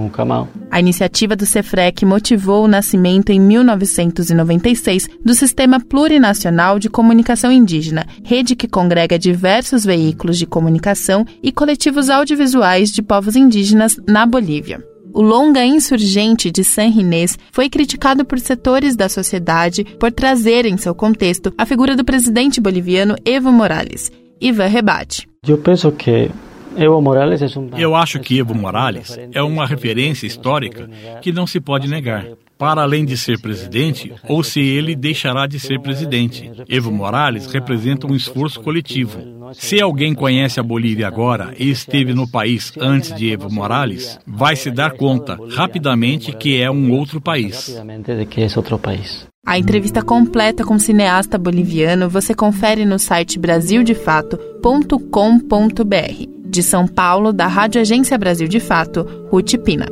A iniciativa do CEFREC motivou o nascimento em mil novecentos e noventa e seis do Sistema Plurinacional de Comunicação Indígena, rede que congrega diversos veículos de comunicação e coletivos audiovisuais de povos indígenas na Bolívia. O longa insurgente de Sanrinés foi criticado por setores da sociedade por trazer em seu contexto a figura do presidente boliviano Evo Morales. Ivan rebate. Eu penso que Evo Morales é um... Eu acho que Evo Morales é uma referência histórica que não se pode negar. Para além de ser presidente, ou se ele deixará de ser presidente. Evo Morales representa um esforço coletivo. Se alguém conhece a Bolívia agora e esteve no país antes de Evo Morales, vai se dar conta rapidamente que é um outro país. A entrevista completa com o cineasta boliviano você confere no site brasil de fato ponto com ponto b r. De São Paulo, da Rádio Agência Brasil de Fato, Ruth Pina.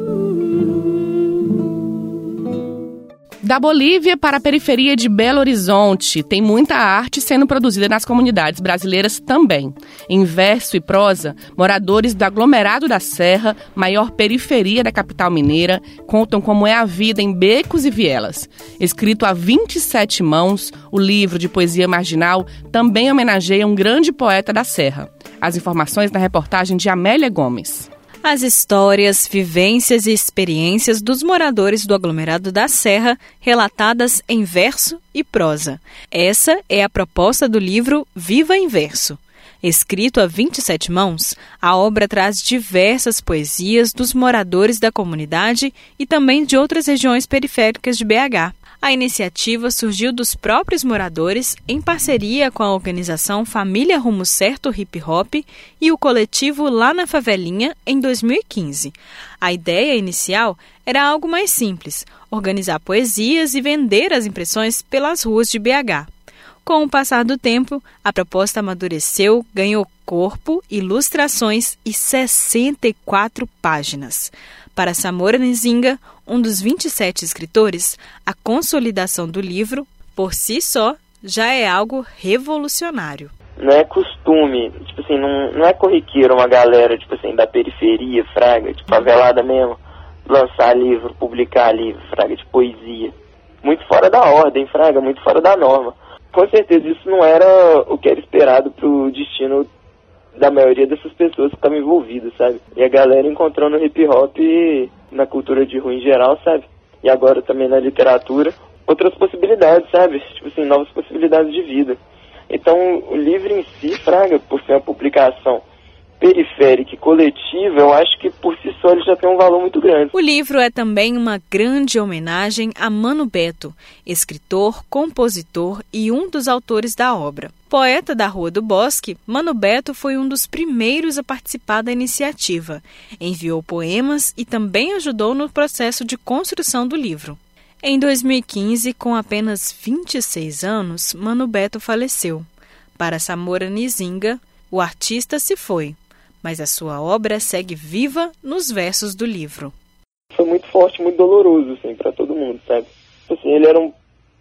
Da Bolívia para a periferia de Belo Horizonte, tem muita arte sendo produzida nas comunidades brasileiras também. Em verso e prosa, moradores do aglomerado da Serra, maior periferia da capital mineira, contam como é a vida em becos e vielas. Escrito a vinte e sete mãos, o livro de poesia marginal também homenageia um grande poeta da Serra. As informações na reportagem de Amélia Gomes. As histórias, vivências e experiências dos moradores do aglomerado da Serra, relatadas em verso e prosa. Essa é a proposta do livro Viva em Verso. Escrito a vinte e sete mãos, a obra traz diversas poesias dos moradores da comunidade e também de outras regiões periféricas de B H. A iniciativa surgiu dos próprios moradores em parceria com a organização Família Rumo Certo Hip Hop e o coletivo Lá na Favelinha em dois mil e quinze. A ideia inicial era algo mais simples, organizar poesias e vender as impressões pelas ruas de B H. Com o passar do tempo, a proposta amadureceu, ganhou corpo, ilustrações e sessenta e quatro páginas. Para Samora Nzinga, um dos vinte e sete escritores, a consolidação do livro, por si só, já é algo revolucionário. Não é costume, tipo assim, não, não é corriqueiro uma galera, tipo assim, da periferia, fraga, de favelada mesmo, lançar livro, publicar livro, fraga, de poesia. Muito fora da ordem, fraga, muito fora da norma. Com certeza isso não era o que era esperado pro destino da maioria dessas pessoas que estavam envolvidas, sabe? E a galera encontrando no hip hop, na cultura de rua em geral, sabe? E agora também na literatura, outras possibilidades, sabe? Tipo assim, novas possibilidades de vida. Então, o livro em si, fraga, por ser uma publicação periférica e coletiva, eu acho que por si só ele já tem um valor muito grande. O livro é também uma grande homenagem a Mano Beto, escritor, compositor e um dos autores da obra. Poeta da Rua do Bosque, Mano Beto foi um dos primeiros a participar da iniciativa. Enviou poemas e também ajudou no processo de construção do livro. Em dois mil e quinze, com apenas vinte e seis anos, Mano Beto faleceu. Para Samora Nzinga, o artista se foi, mas a sua obra segue viva nos versos do livro. Foi muito forte, muito doloroso, assim, para todo mundo, sabe? Assim, ele era um,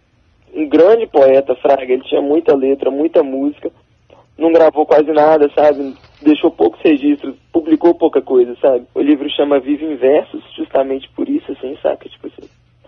um grande poeta, fraga, ele tinha muita letra, muita música, não gravou quase nada, sabe? Deixou poucos registros, publicou pouca coisa, sabe? O livro chama Viva em Versos, justamente por isso, assim, saca? Tipo assim,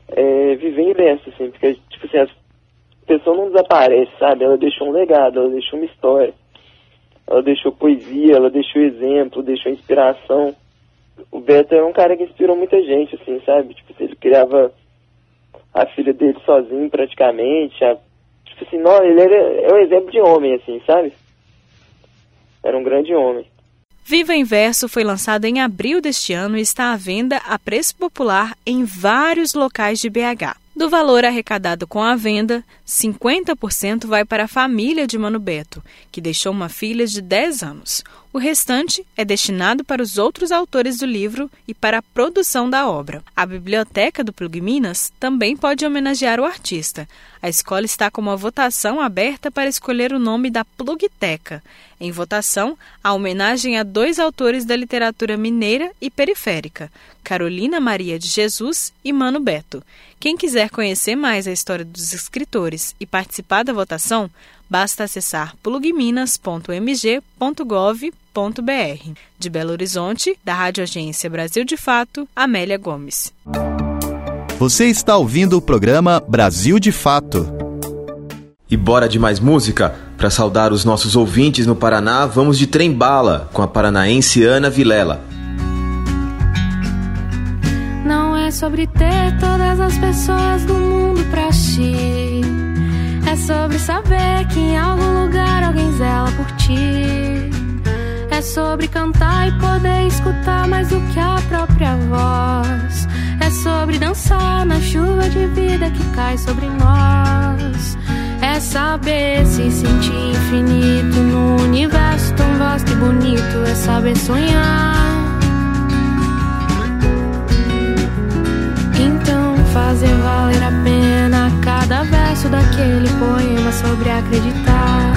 é, viver em verso, assim, porque, tipo assim, a pessoa não desaparece, sabe? Ela deixou um legado, ela deixou uma história, ela deixou poesia, ela deixou exemplo, deixou inspiração. O Beto é um cara que inspirou muita gente, assim, sabe? Tipo, ele criava a filha dele sozinho, praticamente. A, tipo assim, não, ele era, é um exemplo de homem, assim, sabe? Era um grande homem. Viva em Verso foi lançado em abril deste ano e está à venda a preço popular em vários locais de B H. Do valor arrecadado com a venda, cinquenta por cento vai para a família de Mano Beto, que deixou uma filha de dez anos. O restante é destinado para os outros autores do livro e para a produção da obra. A biblioteca do Plug Minas também pode homenagear o artista. A escola está com uma votação aberta para escolher o nome da Plugteca. Em votação, a homenagem a dois autores da literatura mineira e periférica, Carolina Maria de Jesus e Mano Beto. Quem quiser conhecer mais a história dos escritores e participar da votação, basta acessar plug minas ponto m g ponto gov ponto b r. De Belo Horizonte, da Rádio Agência Brasil de Fato, Amélia Gomes. Você está ouvindo o programa Brasil de Fato. E bora de mais música? Para saudar os nossos ouvintes no Paraná, vamos de Trem Bala, com a paranaense Ana Vilela. Não é sobre ter todas as pessoas do mundo pra ti. É sobre saber que em algum lugar alguém zela por ti. É sobre cantar e poder escutar mais do que a própria voz. É sobre dançar na chuva de vida que cai sobre nós. É saber se sentir infinito no universo tão vasto e bonito. É saber sonhar. Então fazer valer a pena cada verso daquele poema sobre acreditar.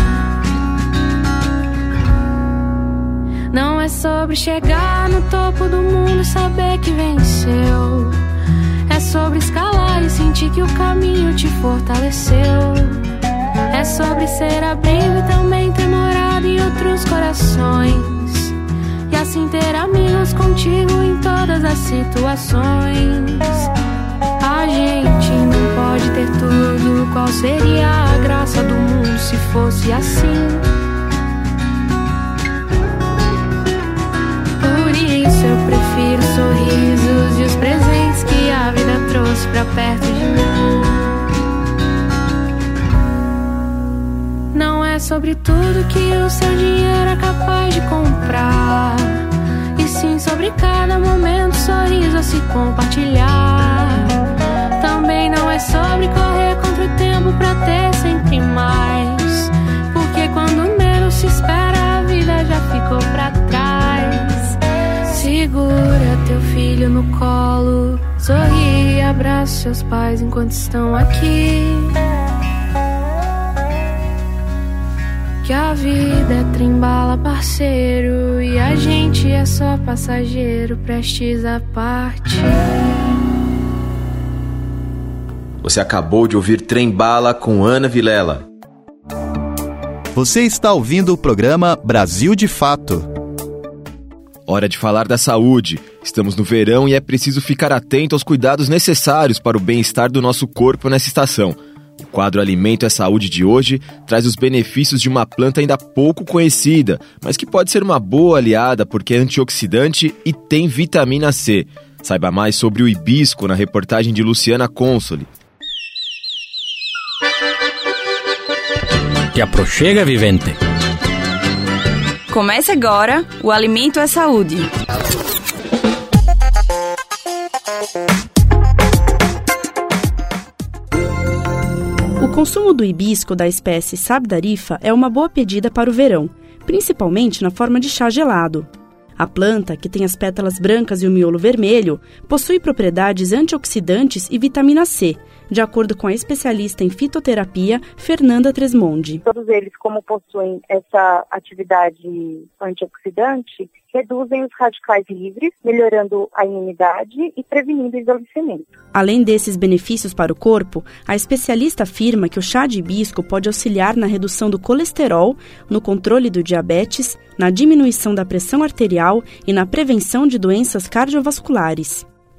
Não é sobre chegar no topo do mundo e saber que venceu. É sobre escalar e sentir que o caminho te fortaleceu. É sobre ser abrigo e também ter morado em outros corações. E assim ter amigos contigo em todas as situações. A gente não pode ter tudo. Qual seria a graça do mundo se fosse assim? Por isso eu prefiro os sorrisos e os presentes que a vida trouxe pra perto de mim. Não é sobre tudo que o seu dinheiro é capaz de comprar, e sim sobre cada momento, sorriso a se compartilhar. Também não é sobre correr contra o tempo pra ter sempre mais, porque quando menos se espera a vida já ficou pra trás. Segura teu filho no colo, sorri e abraça seus pais enquanto estão aqui. Que a vida é trem-bala, parceiro, e a gente é só passageiro, prestes a partir. Você acabou de ouvir Trem Bala com Ana Vilela. Você está ouvindo o programa Brasil de Fato. Hora de falar da saúde. Estamos no verão e é preciso ficar atento aos cuidados necessários para o bem-estar do nosso corpo nessa estação. O quadro Alimento é Saúde de hoje traz os benefícios de uma planta ainda pouco conhecida, mas que pode ser uma boa aliada porque é antioxidante e tem vitamina C. Saiba mais sobre o hibisco na reportagem de Luciana Consoli. Te aproxega, vivente. Comece agora o Alimento é Saúde. O consumo do hibisco da espécie Sabdarifa é uma boa pedida para o verão, principalmente na forma de chá gelado. A planta, que tem as pétalas brancas e o miolo vermelho, possui propriedades antioxidantes e vitamina C, de acordo com a especialista em fitoterapia, Fernanda Tresmonde. Todos eles, como possuem essa atividade antioxidante, reduzem os radicais livres, melhorando a imunidade e prevenindo o envelhecimento. Além desses benefícios para o corpo, a especialista afirma que o chá de hibisco pode auxiliar na redução do colesterol, no controle do diabetes, na diminuição da pressão arterial e na prevenção de doenças cardiovasculares.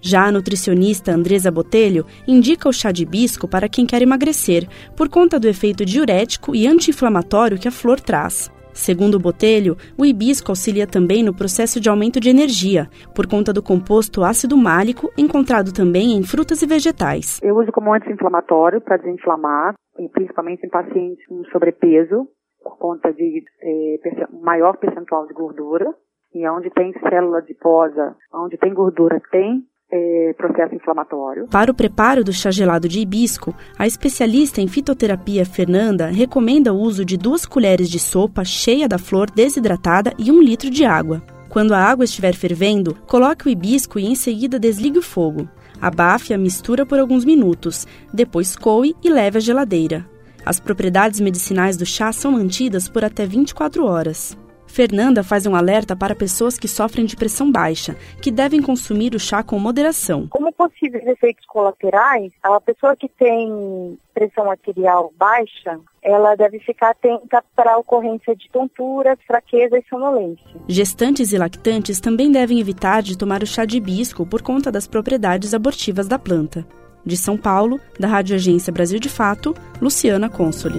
Já a nutricionista Andresa Botelho indica o chá de hibisco para quem quer emagrecer, por conta do efeito diurético e anti-inflamatório que a flor traz. Segundo Botelho, o hibisco auxilia também no processo de aumento de energia, por conta do composto ácido málico, encontrado também em frutas e vegetais. Eu uso como anti-inflamatório para desinflamar, principalmente em pacientes com sobrepeso, por conta de é, maior percentual de gordura. E onde tem célula adiposa, onde tem gordura, tem é, processo inflamatório. Para o preparo do chá gelado de hibisco, a especialista em fitoterapia Fernanda recomenda o uso de duas colheres de sopa cheia da flor desidratada e um litro de água. Quando a água estiver fervendo, coloque o hibisco e em seguida desligue o fogo. Abafe a mistura por alguns minutos, depois coe e leve à geladeira. As propriedades medicinais do chá são mantidas por até vinte e quatro horas. Fernanda faz um alerta para pessoas que sofrem de pressão baixa, que devem consumir o chá com moderação. Como possíveis efeitos colaterais, a pessoa que tem pressão arterial baixa, ela deve ficar atenta para a ocorrência de tontura, fraqueza e sonolência. Gestantes e lactantes também devem evitar de tomar o chá de hibisco por conta das propriedades abortivas da planta. De São Paulo, da Rádio Agência Brasil de Fato, Luciana Consoli.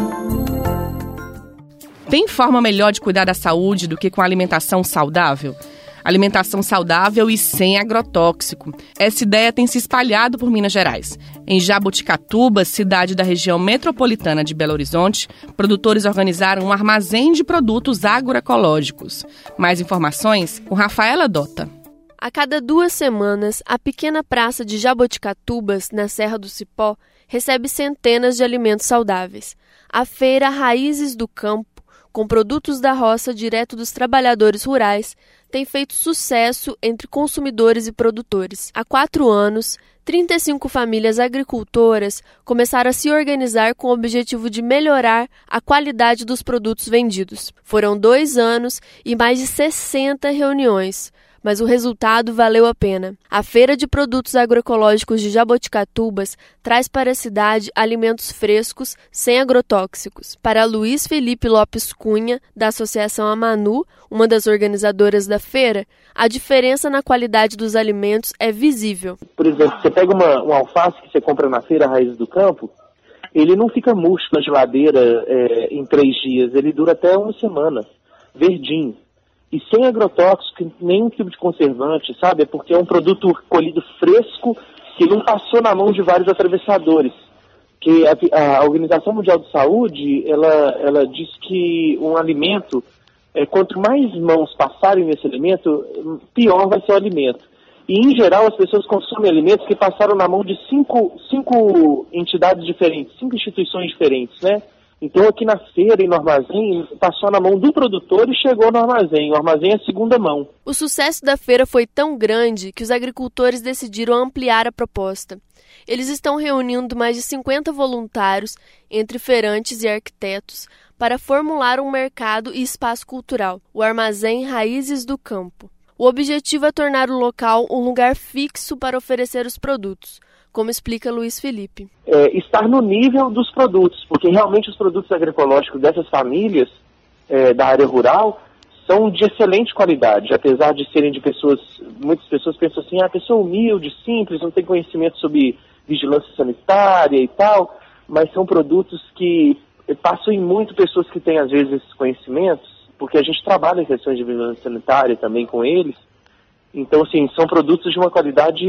Tem forma melhor de cuidar da saúde do que com alimentação saudável? Alimentação saudável e sem agrotóxico. Essa ideia tem se espalhado por Minas Gerais. Em Jaboticatuba, cidade da região metropolitana de Belo Horizonte, produtores organizaram um armazém de produtos agroecológicos. Mais informações com Rafaela Dota. A cada duas semanas, a pequena praça de Jaboticatubas, na Serra do Cipó, recebe centenas de alimentos saudáveis. A feira Raízes do Campo, com produtos da roça direto dos trabalhadores rurais, tem feito sucesso entre consumidores e produtores. Há quatro anos, trinta e cinco famílias agricultoras começaram a se organizar com o objetivo de melhorar a qualidade dos produtos vendidos. Foram dois anos e mais de sessenta reuniões, mas o resultado valeu a pena. A Feira de Produtos Agroecológicos de Jaboticatubas traz para a cidade alimentos frescos, sem agrotóxicos. Para Luiz Felipe Lopes Cunha, da Associação Amanu, uma das organizadoras da feira, a diferença na qualidade dos alimentos é visível. Por exemplo, você pega uma, um alface que você compra na feira Raízes do Campo, ele não fica murcho na geladeira é, em três dias, ele dura até uma semana, verdinho. E sem agrotóxico, nenhum tipo de conservante, sabe? É porque é um produto colhido fresco que não passou na mão de vários atravessadores. Que a, a Organização Mundial de Saúde, ela, ela diz que um alimento, é, quanto mais mãos passarem nesse alimento, pior vai ser o alimento. E, em geral, as pessoas consomem alimentos que passaram na mão de cinco, cinco entidades diferentes, cinco instituições diferentes, né? Então, aqui na feira e no armazém, passou na mão do produtor e chegou no armazém. O armazém é segunda mão. O sucesso da feira foi tão grande que os agricultores decidiram ampliar a proposta. Eles estão reunindo mais de cinquenta voluntários, entre feirantes e arquitetos, para formular um mercado e espaço cultural, o Armazém Raízes do Campo. O objetivo é tornar o local um lugar fixo para oferecer os produtos, como explica Luiz Felipe. É, estar no nível dos produtos, porque realmente os produtos agroecológicos dessas famílias é, da área rural são de excelente qualidade, apesar de serem de pessoas, muitas pessoas pensam assim, ah, pessoa humilde, simples, não tem conhecimento sobre vigilância sanitária e tal, mas são produtos que passam em muito pessoas que têm às vezes esses conhecimentos, porque a gente trabalha em questões de vigilância sanitária também com eles, então assim, são produtos de uma qualidade...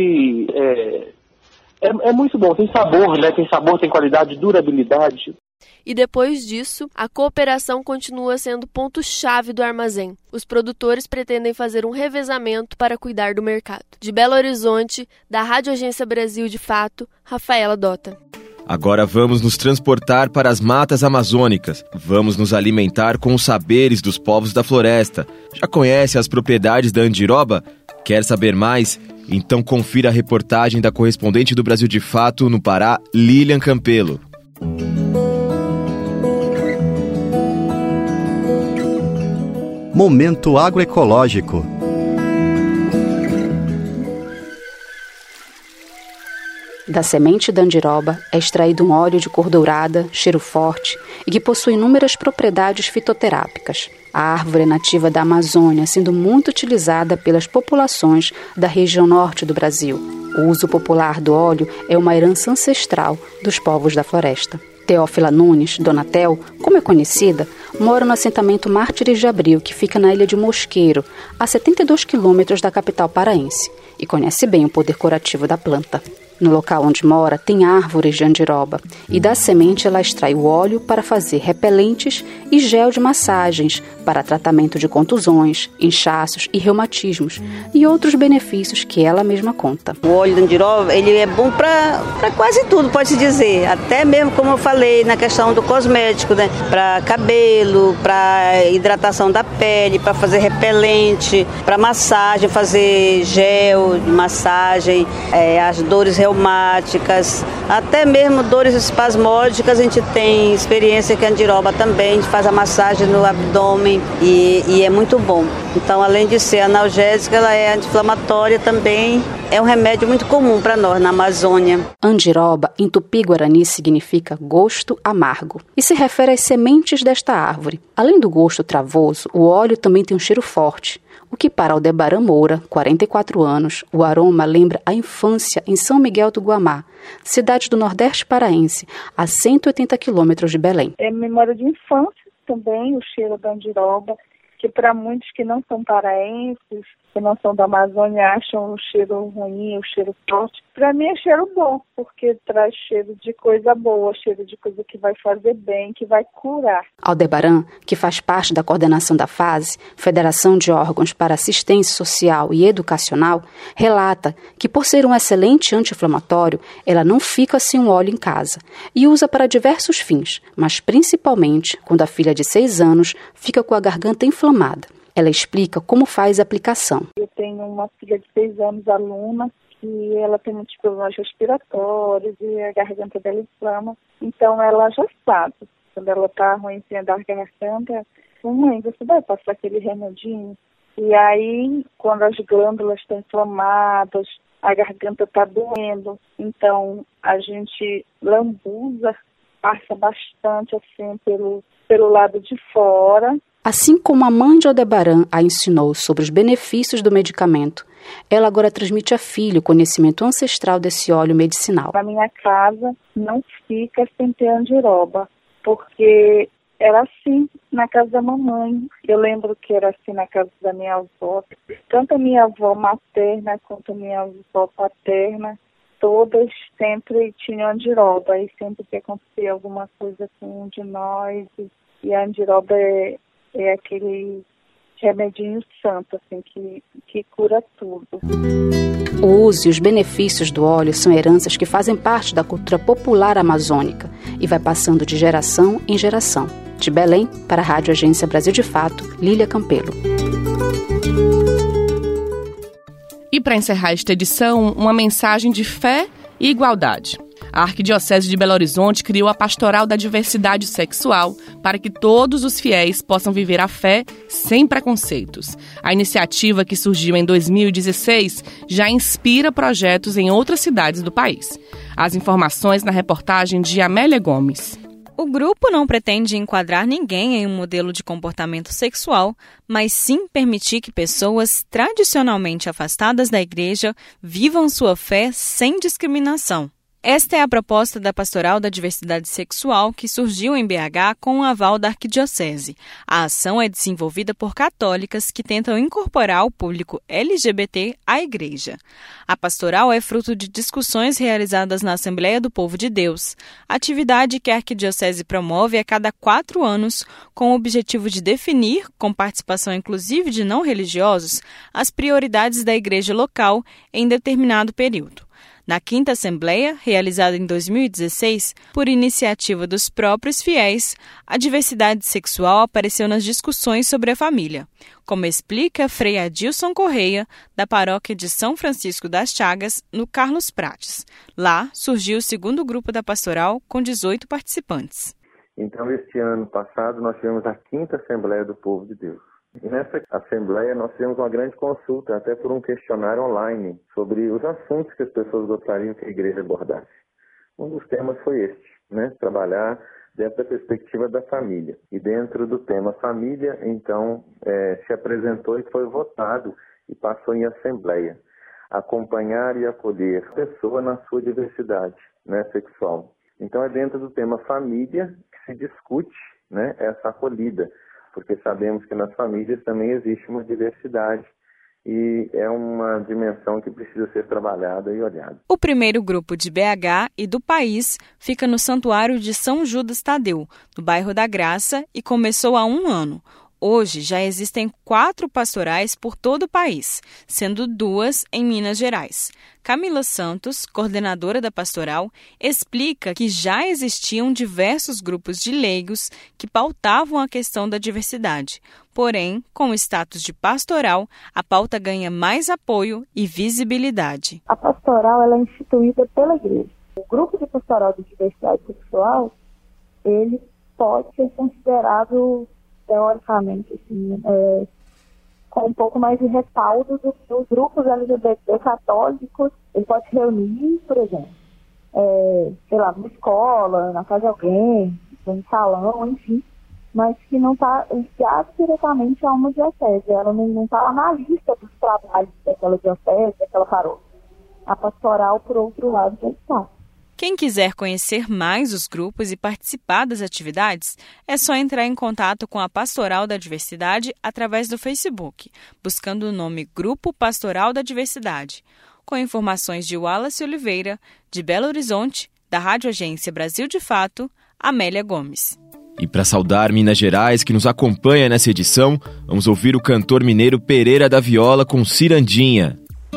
É, É, é muito bom, tem sabor, né? Tem sabor, tem qualidade, durabilidade. E depois disso, a cooperação continua sendo ponto-chave do armazém. Os produtores pretendem fazer um revezamento para cuidar do mercado. De Belo Horizonte, da Rádio Agência Brasil de Fato, Rafaela Dota. Agora vamos nos transportar para as matas amazônicas. Vamos nos alimentar com os saberes dos povos da floresta. Já conhece as propriedades da andiroba? Quer saber mais? Então confira a reportagem da correspondente do Brasil de Fato no Pará, Lilian Campelo. Momento agroecológico. Da semente da andiroba é extraído um óleo de cor dourada, cheiro forte e que possui inúmeras propriedades fitoterápicas. A árvore é nativa da Amazônia, sendo muito utilizada pelas populações da região norte do Brasil. O uso popular do óleo é uma herança ancestral dos povos da floresta. Teófila Nunes, Dona Tel, como é conhecida, mora no assentamento Mártires de Abril, que fica na ilha de Mosqueiro, a setenta e dois quilômetros da capital paraense, e conhece bem o poder curativo da planta. No local onde mora, tem árvores de andiroba, e da semente ela extrai o óleo para fazer repelentes e gel de massagens para tratamento de contusões, inchaços e reumatismos, e outros benefícios que ela mesma conta. O óleo de andiroba, ele é bom para quase tudo, pode-se dizer. Até mesmo, como eu falei, na questão do cosmético, né? Para cabelo, para hidratação da pele, para fazer repelente, para massagem, fazer gel de massagem, é, as dores reumáticas, até mesmo dores espasmódicas. A gente tem experiência que a andiroba também faz a massagem no abdômen e, e é muito bom. Então, além de ser analgésica, ela é anti-inflamatória também. É um remédio muito comum para nós na Amazônia. Andiroba, em tupi-guarani, significa gosto amargo e se refere às sementes desta árvore. Além do gosto travoso, o óleo também tem um cheiro forte, o que para Aldebaran Moura, quarenta e quatro anos, o aroma lembra a infância em São Miguel do Guamá, cidade do Nordeste paraense, a cento e oitenta quilômetros de Belém. É memória de infância também, o cheiro da andiroba, que para muitos que não são paraenses, que não são da Amazônia, acham o cheiro ruim, o cheiro forte. Para mim é cheiro bom, porque traz cheiro de coisa boa, cheiro de coisa que vai fazer bem, que vai curar. Aldebaran, que faz parte da coordenação da FASE, Federação de Órgãos para Assistência Social e Educacional, relata que, por ser um excelente anti-inflamatório, ela não fica sem um óleo em casa e usa para diversos fins, mas principalmente quando a filha de seis anos fica com a garganta inflamada. Ela explica como faz a aplicação. Eu tenho uma filha de seis anos, aluna, e ela tem muitos problemas respiratórios e a garganta dela inflama. Então ela já sabe, quando ela está ruimzinha da garganta, mãe, você vai passar aquele remedinho? E aí, quando as glândulas estão inflamadas, a garganta está doendo, então a gente lambuza, passa bastante assim pelo, pelo lado de fora. Assim como a mãe de Aldebaran a ensinou sobre os benefícios do medicamento, ela agora transmite à filha o conhecimento ancestral desse óleo medicinal. Na minha casa não fica sem ter andiroba, porque era assim na casa da mamãe. Eu lembro que era assim na casa da minha avó. Tanto a minha avó materna quanto a minha avó paterna, todas sempre tinham andiroba. E sempre que acontecia alguma coisa com um de nós, e a andiroba é... é aquele remedinho santo, assim, que, que cura tudo. O uso e os benefícios do óleo são heranças que fazem parte da cultura popular amazônica e vai passando de geração em geração. De Belém, para a Rádio Agência Brasil de Fato, Lília Campelo. E para encerrar esta edição, uma mensagem de fé e igualdade. A Arquidiocese de Belo Horizonte criou a Pastoral da Diversidade Sexual para que todos os fiéis possam viver a fé sem preconceitos. A iniciativa, que surgiu em dois mil e dezesseis, já inspira projetos em outras cidades do país. As informações na reportagem de Amélia Gomes. O grupo não pretende enquadrar ninguém em um modelo de comportamento sexual, mas sim permitir que pessoas tradicionalmente afastadas da igreja vivam sua fé sem discriminação. Esta é a proposta da Pastoral da Diversidade Sexual, que surgiu em B H com o aval da Arquidiocese. A ação é desenvolvida por católicas que tentam incorporar o público L G B T à igreja. A pastoral é fruto de discussões realizadas na Assembleia do Povo de Deus, atividade que a Arquidiocese promove a cada quatro anos com o objetivo de definir, com participação inclusive de não religiosos, as prioridades da igreja local em determinado período. Na quinta Assembleia, realizada em dois mil e dezesseis, por iniciativa dos próprios fiéis, a diversidade sexual apareceu nas discussões sobre a família, como explica Frei Adilson Correia, da paróquia de São Francisco das Chagas, no Carlos Prates. Lá surgiu o segundo grupo da pastoral, com dezoito participantes. Então, este ano passado, nós tivemos a quinta Assembleia do Povo de Deus. Nessa assembleia nós tivemos uma grande consulta, até por um questionário online, sobre os assuntos que as pessoas gostariam que a igreja abordasse. Um dos temas foi este, né? Trabalhar dentro da perspectiva da família. E dentro do tema família, então, é, se apresentou e foi votado e passou em assembleia. Acompanhar e acolher a pessoa na sua diversidade, né, sexual. Então é dentro do tema família que se discute, né, essa acolhida, porque sabemos que nas famílias também existe uma diversidade e é uma dimensão que precisa ser trabalhada e olhada. O primeiro grupo de B H e do país fica no Santuário de São Judas Tadeu, no bairro da Graça, e começou há um ano. Hoje já existem quatro pastorais por todo o país, sendo duas em Minas Gerais. Camila Santos, coordenadora da pastoral, explica que já existiam diversos grupos de leigos que pautavam a questão da diversidade. Porém, com o status de pastoral, a pauta ganha mais apoio e visibilidade. A pastoral ela é instituída pela igreja. O grupo de pastoral de diversidade sexual, ele pode ser considerado teoricamente, assim, é, com um pouco mais de respaldo do que os grupos L G B T católicos. Ele pode se reunir, por exemplo, é, sei lá, numa escola, na casa de alguém, em salão, enfim, mas que não está ligado diretamente a uma diocese. Ela não está lá na lista dos trabalhos daquela diocese, daquela paróquia. A pastoral, por outro lado, já está. Quem quiser conhecer mais os grupos e participar das atividades, é só entrar em contato com a Pastoral da Diversidade através do Facebook, buscando o nome Grupo Pastoral da Diversidade. Com informações de Wallace Oliveira, de Belo Horizonte, da Rádio Agência Brasil de Fato, Amélia Gomes. E para saudar Minas Gerais, que nos acompanha nessa edição, vamos ouvir o cantor mineiro Pereira da Viola com Cirandinha.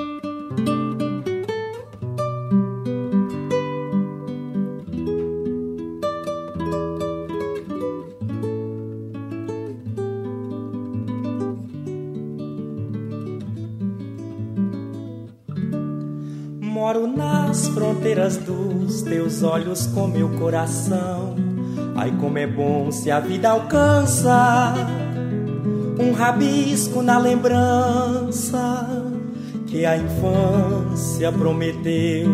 Moro nas fronteiras dos teus olhos com meu coração. Ai, como é bom se a vida alcança um rabisco na lembrança que a infância prometeu.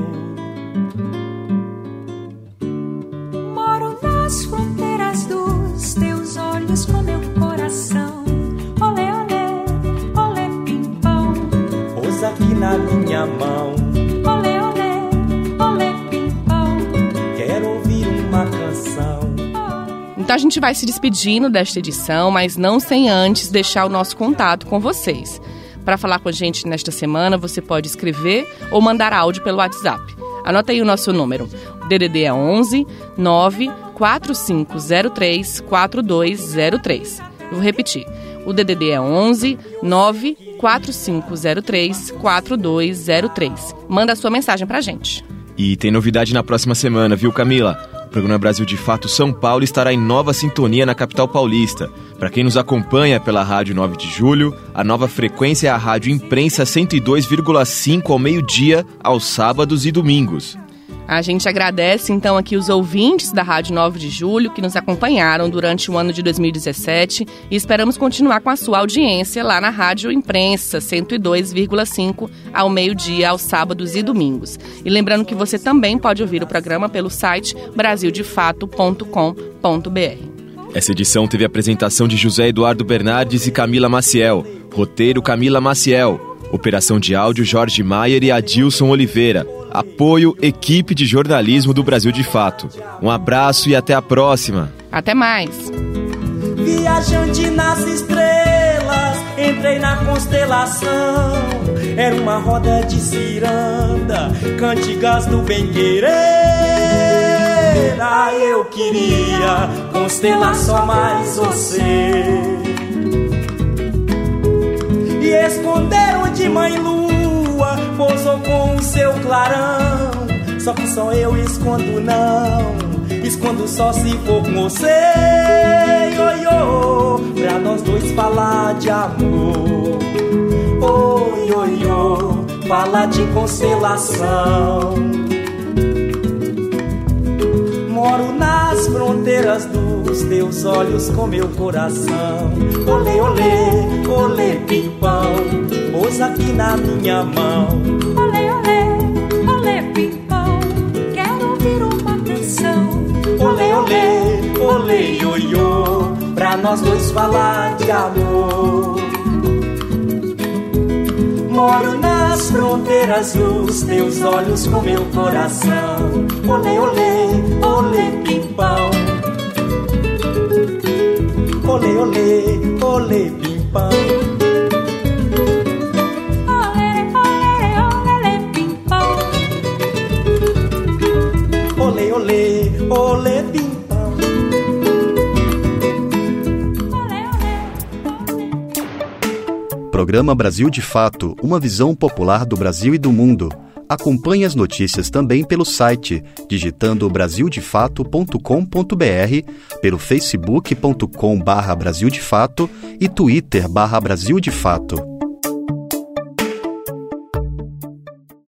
Moro nas fronteiras dos teus olhos com meu coração. Olé, olé, olé, pimpão. Pousa aqui na minha mão. Olé, olé, olé, pimpão. Quero ouvir uma canção. Então a gente vai se despedindo desta edição, mas não sem antes deixar o nosso contato com vocês. Para falar com a gente nesta semana, você pode escrever ou mandar áudio pelo WhatsApp. Anota aí o nosso número. O D D D é onze nove quatro cinco zero três quatro dois zero três. Eu vou repetir. O D D D é onze nove quatro cinco zero três quatro dois zero três. Manda a sua mensagem pra gente. E tem novidade na próxima semana, viu, Camila? O programa Brasil de Fato São Paulo estará em nova sintonia na capital paulista. Para quem nos acompanha pela Rádio nove de julho, a nova frequência é a Rádio Imprensa cento e dois vírgula cinco ao meio-dia, aos sábados e domingos. A gente agradece, então, aqui os ouvintes da Rádio nove de julho que nos acompanharam durante o ano de dois mil e dezessete e esperamos continuar com a sua audiência lá na Rádio Imprensa cento e dois vírgula cinco ao meio-dia, aos sábados e domingos. E lembrando que você também pode ouvir o programa pelo site brasil de fato ponto com ponto b r. Essa edição teve a apresentação de José Eduardo Bernardes e Camila Maciel. Roteiro Camila Maciel. Operação de áudio Jorge Maier e Adilson Oliveira. Apoio Equipe de Jornalismo do Brasil de Fato. Um abraço e até a próxima. Até mais. Viajante nas estrelas, entrei na constelação. Era uma roda de ciranda, cantigas do bem-querer. Ah, eu queria constelar só mais você e esconderam de mãe lua, pousou com o seu clarão. Só que só eu escondo não, escondo só se for com você. Oi, oi, pra nós dois falar de amor. Oi, oi, oi, falar de constelação. Moro nas fronteiras dos teus olhos com meu coração. Olê, olê, olê, pimpão, pousa aqui na minha mão. Olê, olê, olê, pimpão, quero ouvir uma canção. Olê, olê, olê, ioiô, pra nós dois falar de amor. Moro nas fronteiras dos teus olhos com meu coração. Olê, olê, olê, pimpão. Olê, olê, olê, pimpão. Olê, olê, olê, pimpão. Olê, olê, olê, pimpão. Programa Brasil de Fato, uma visão popular do Brasil e do mundo. Acompanhe as notícias também pelo site, digitando brasil de fato ponto com ponto b r, pelo facebook ponto com barra Brasil de Fato e twitter barra Brasil de Fato.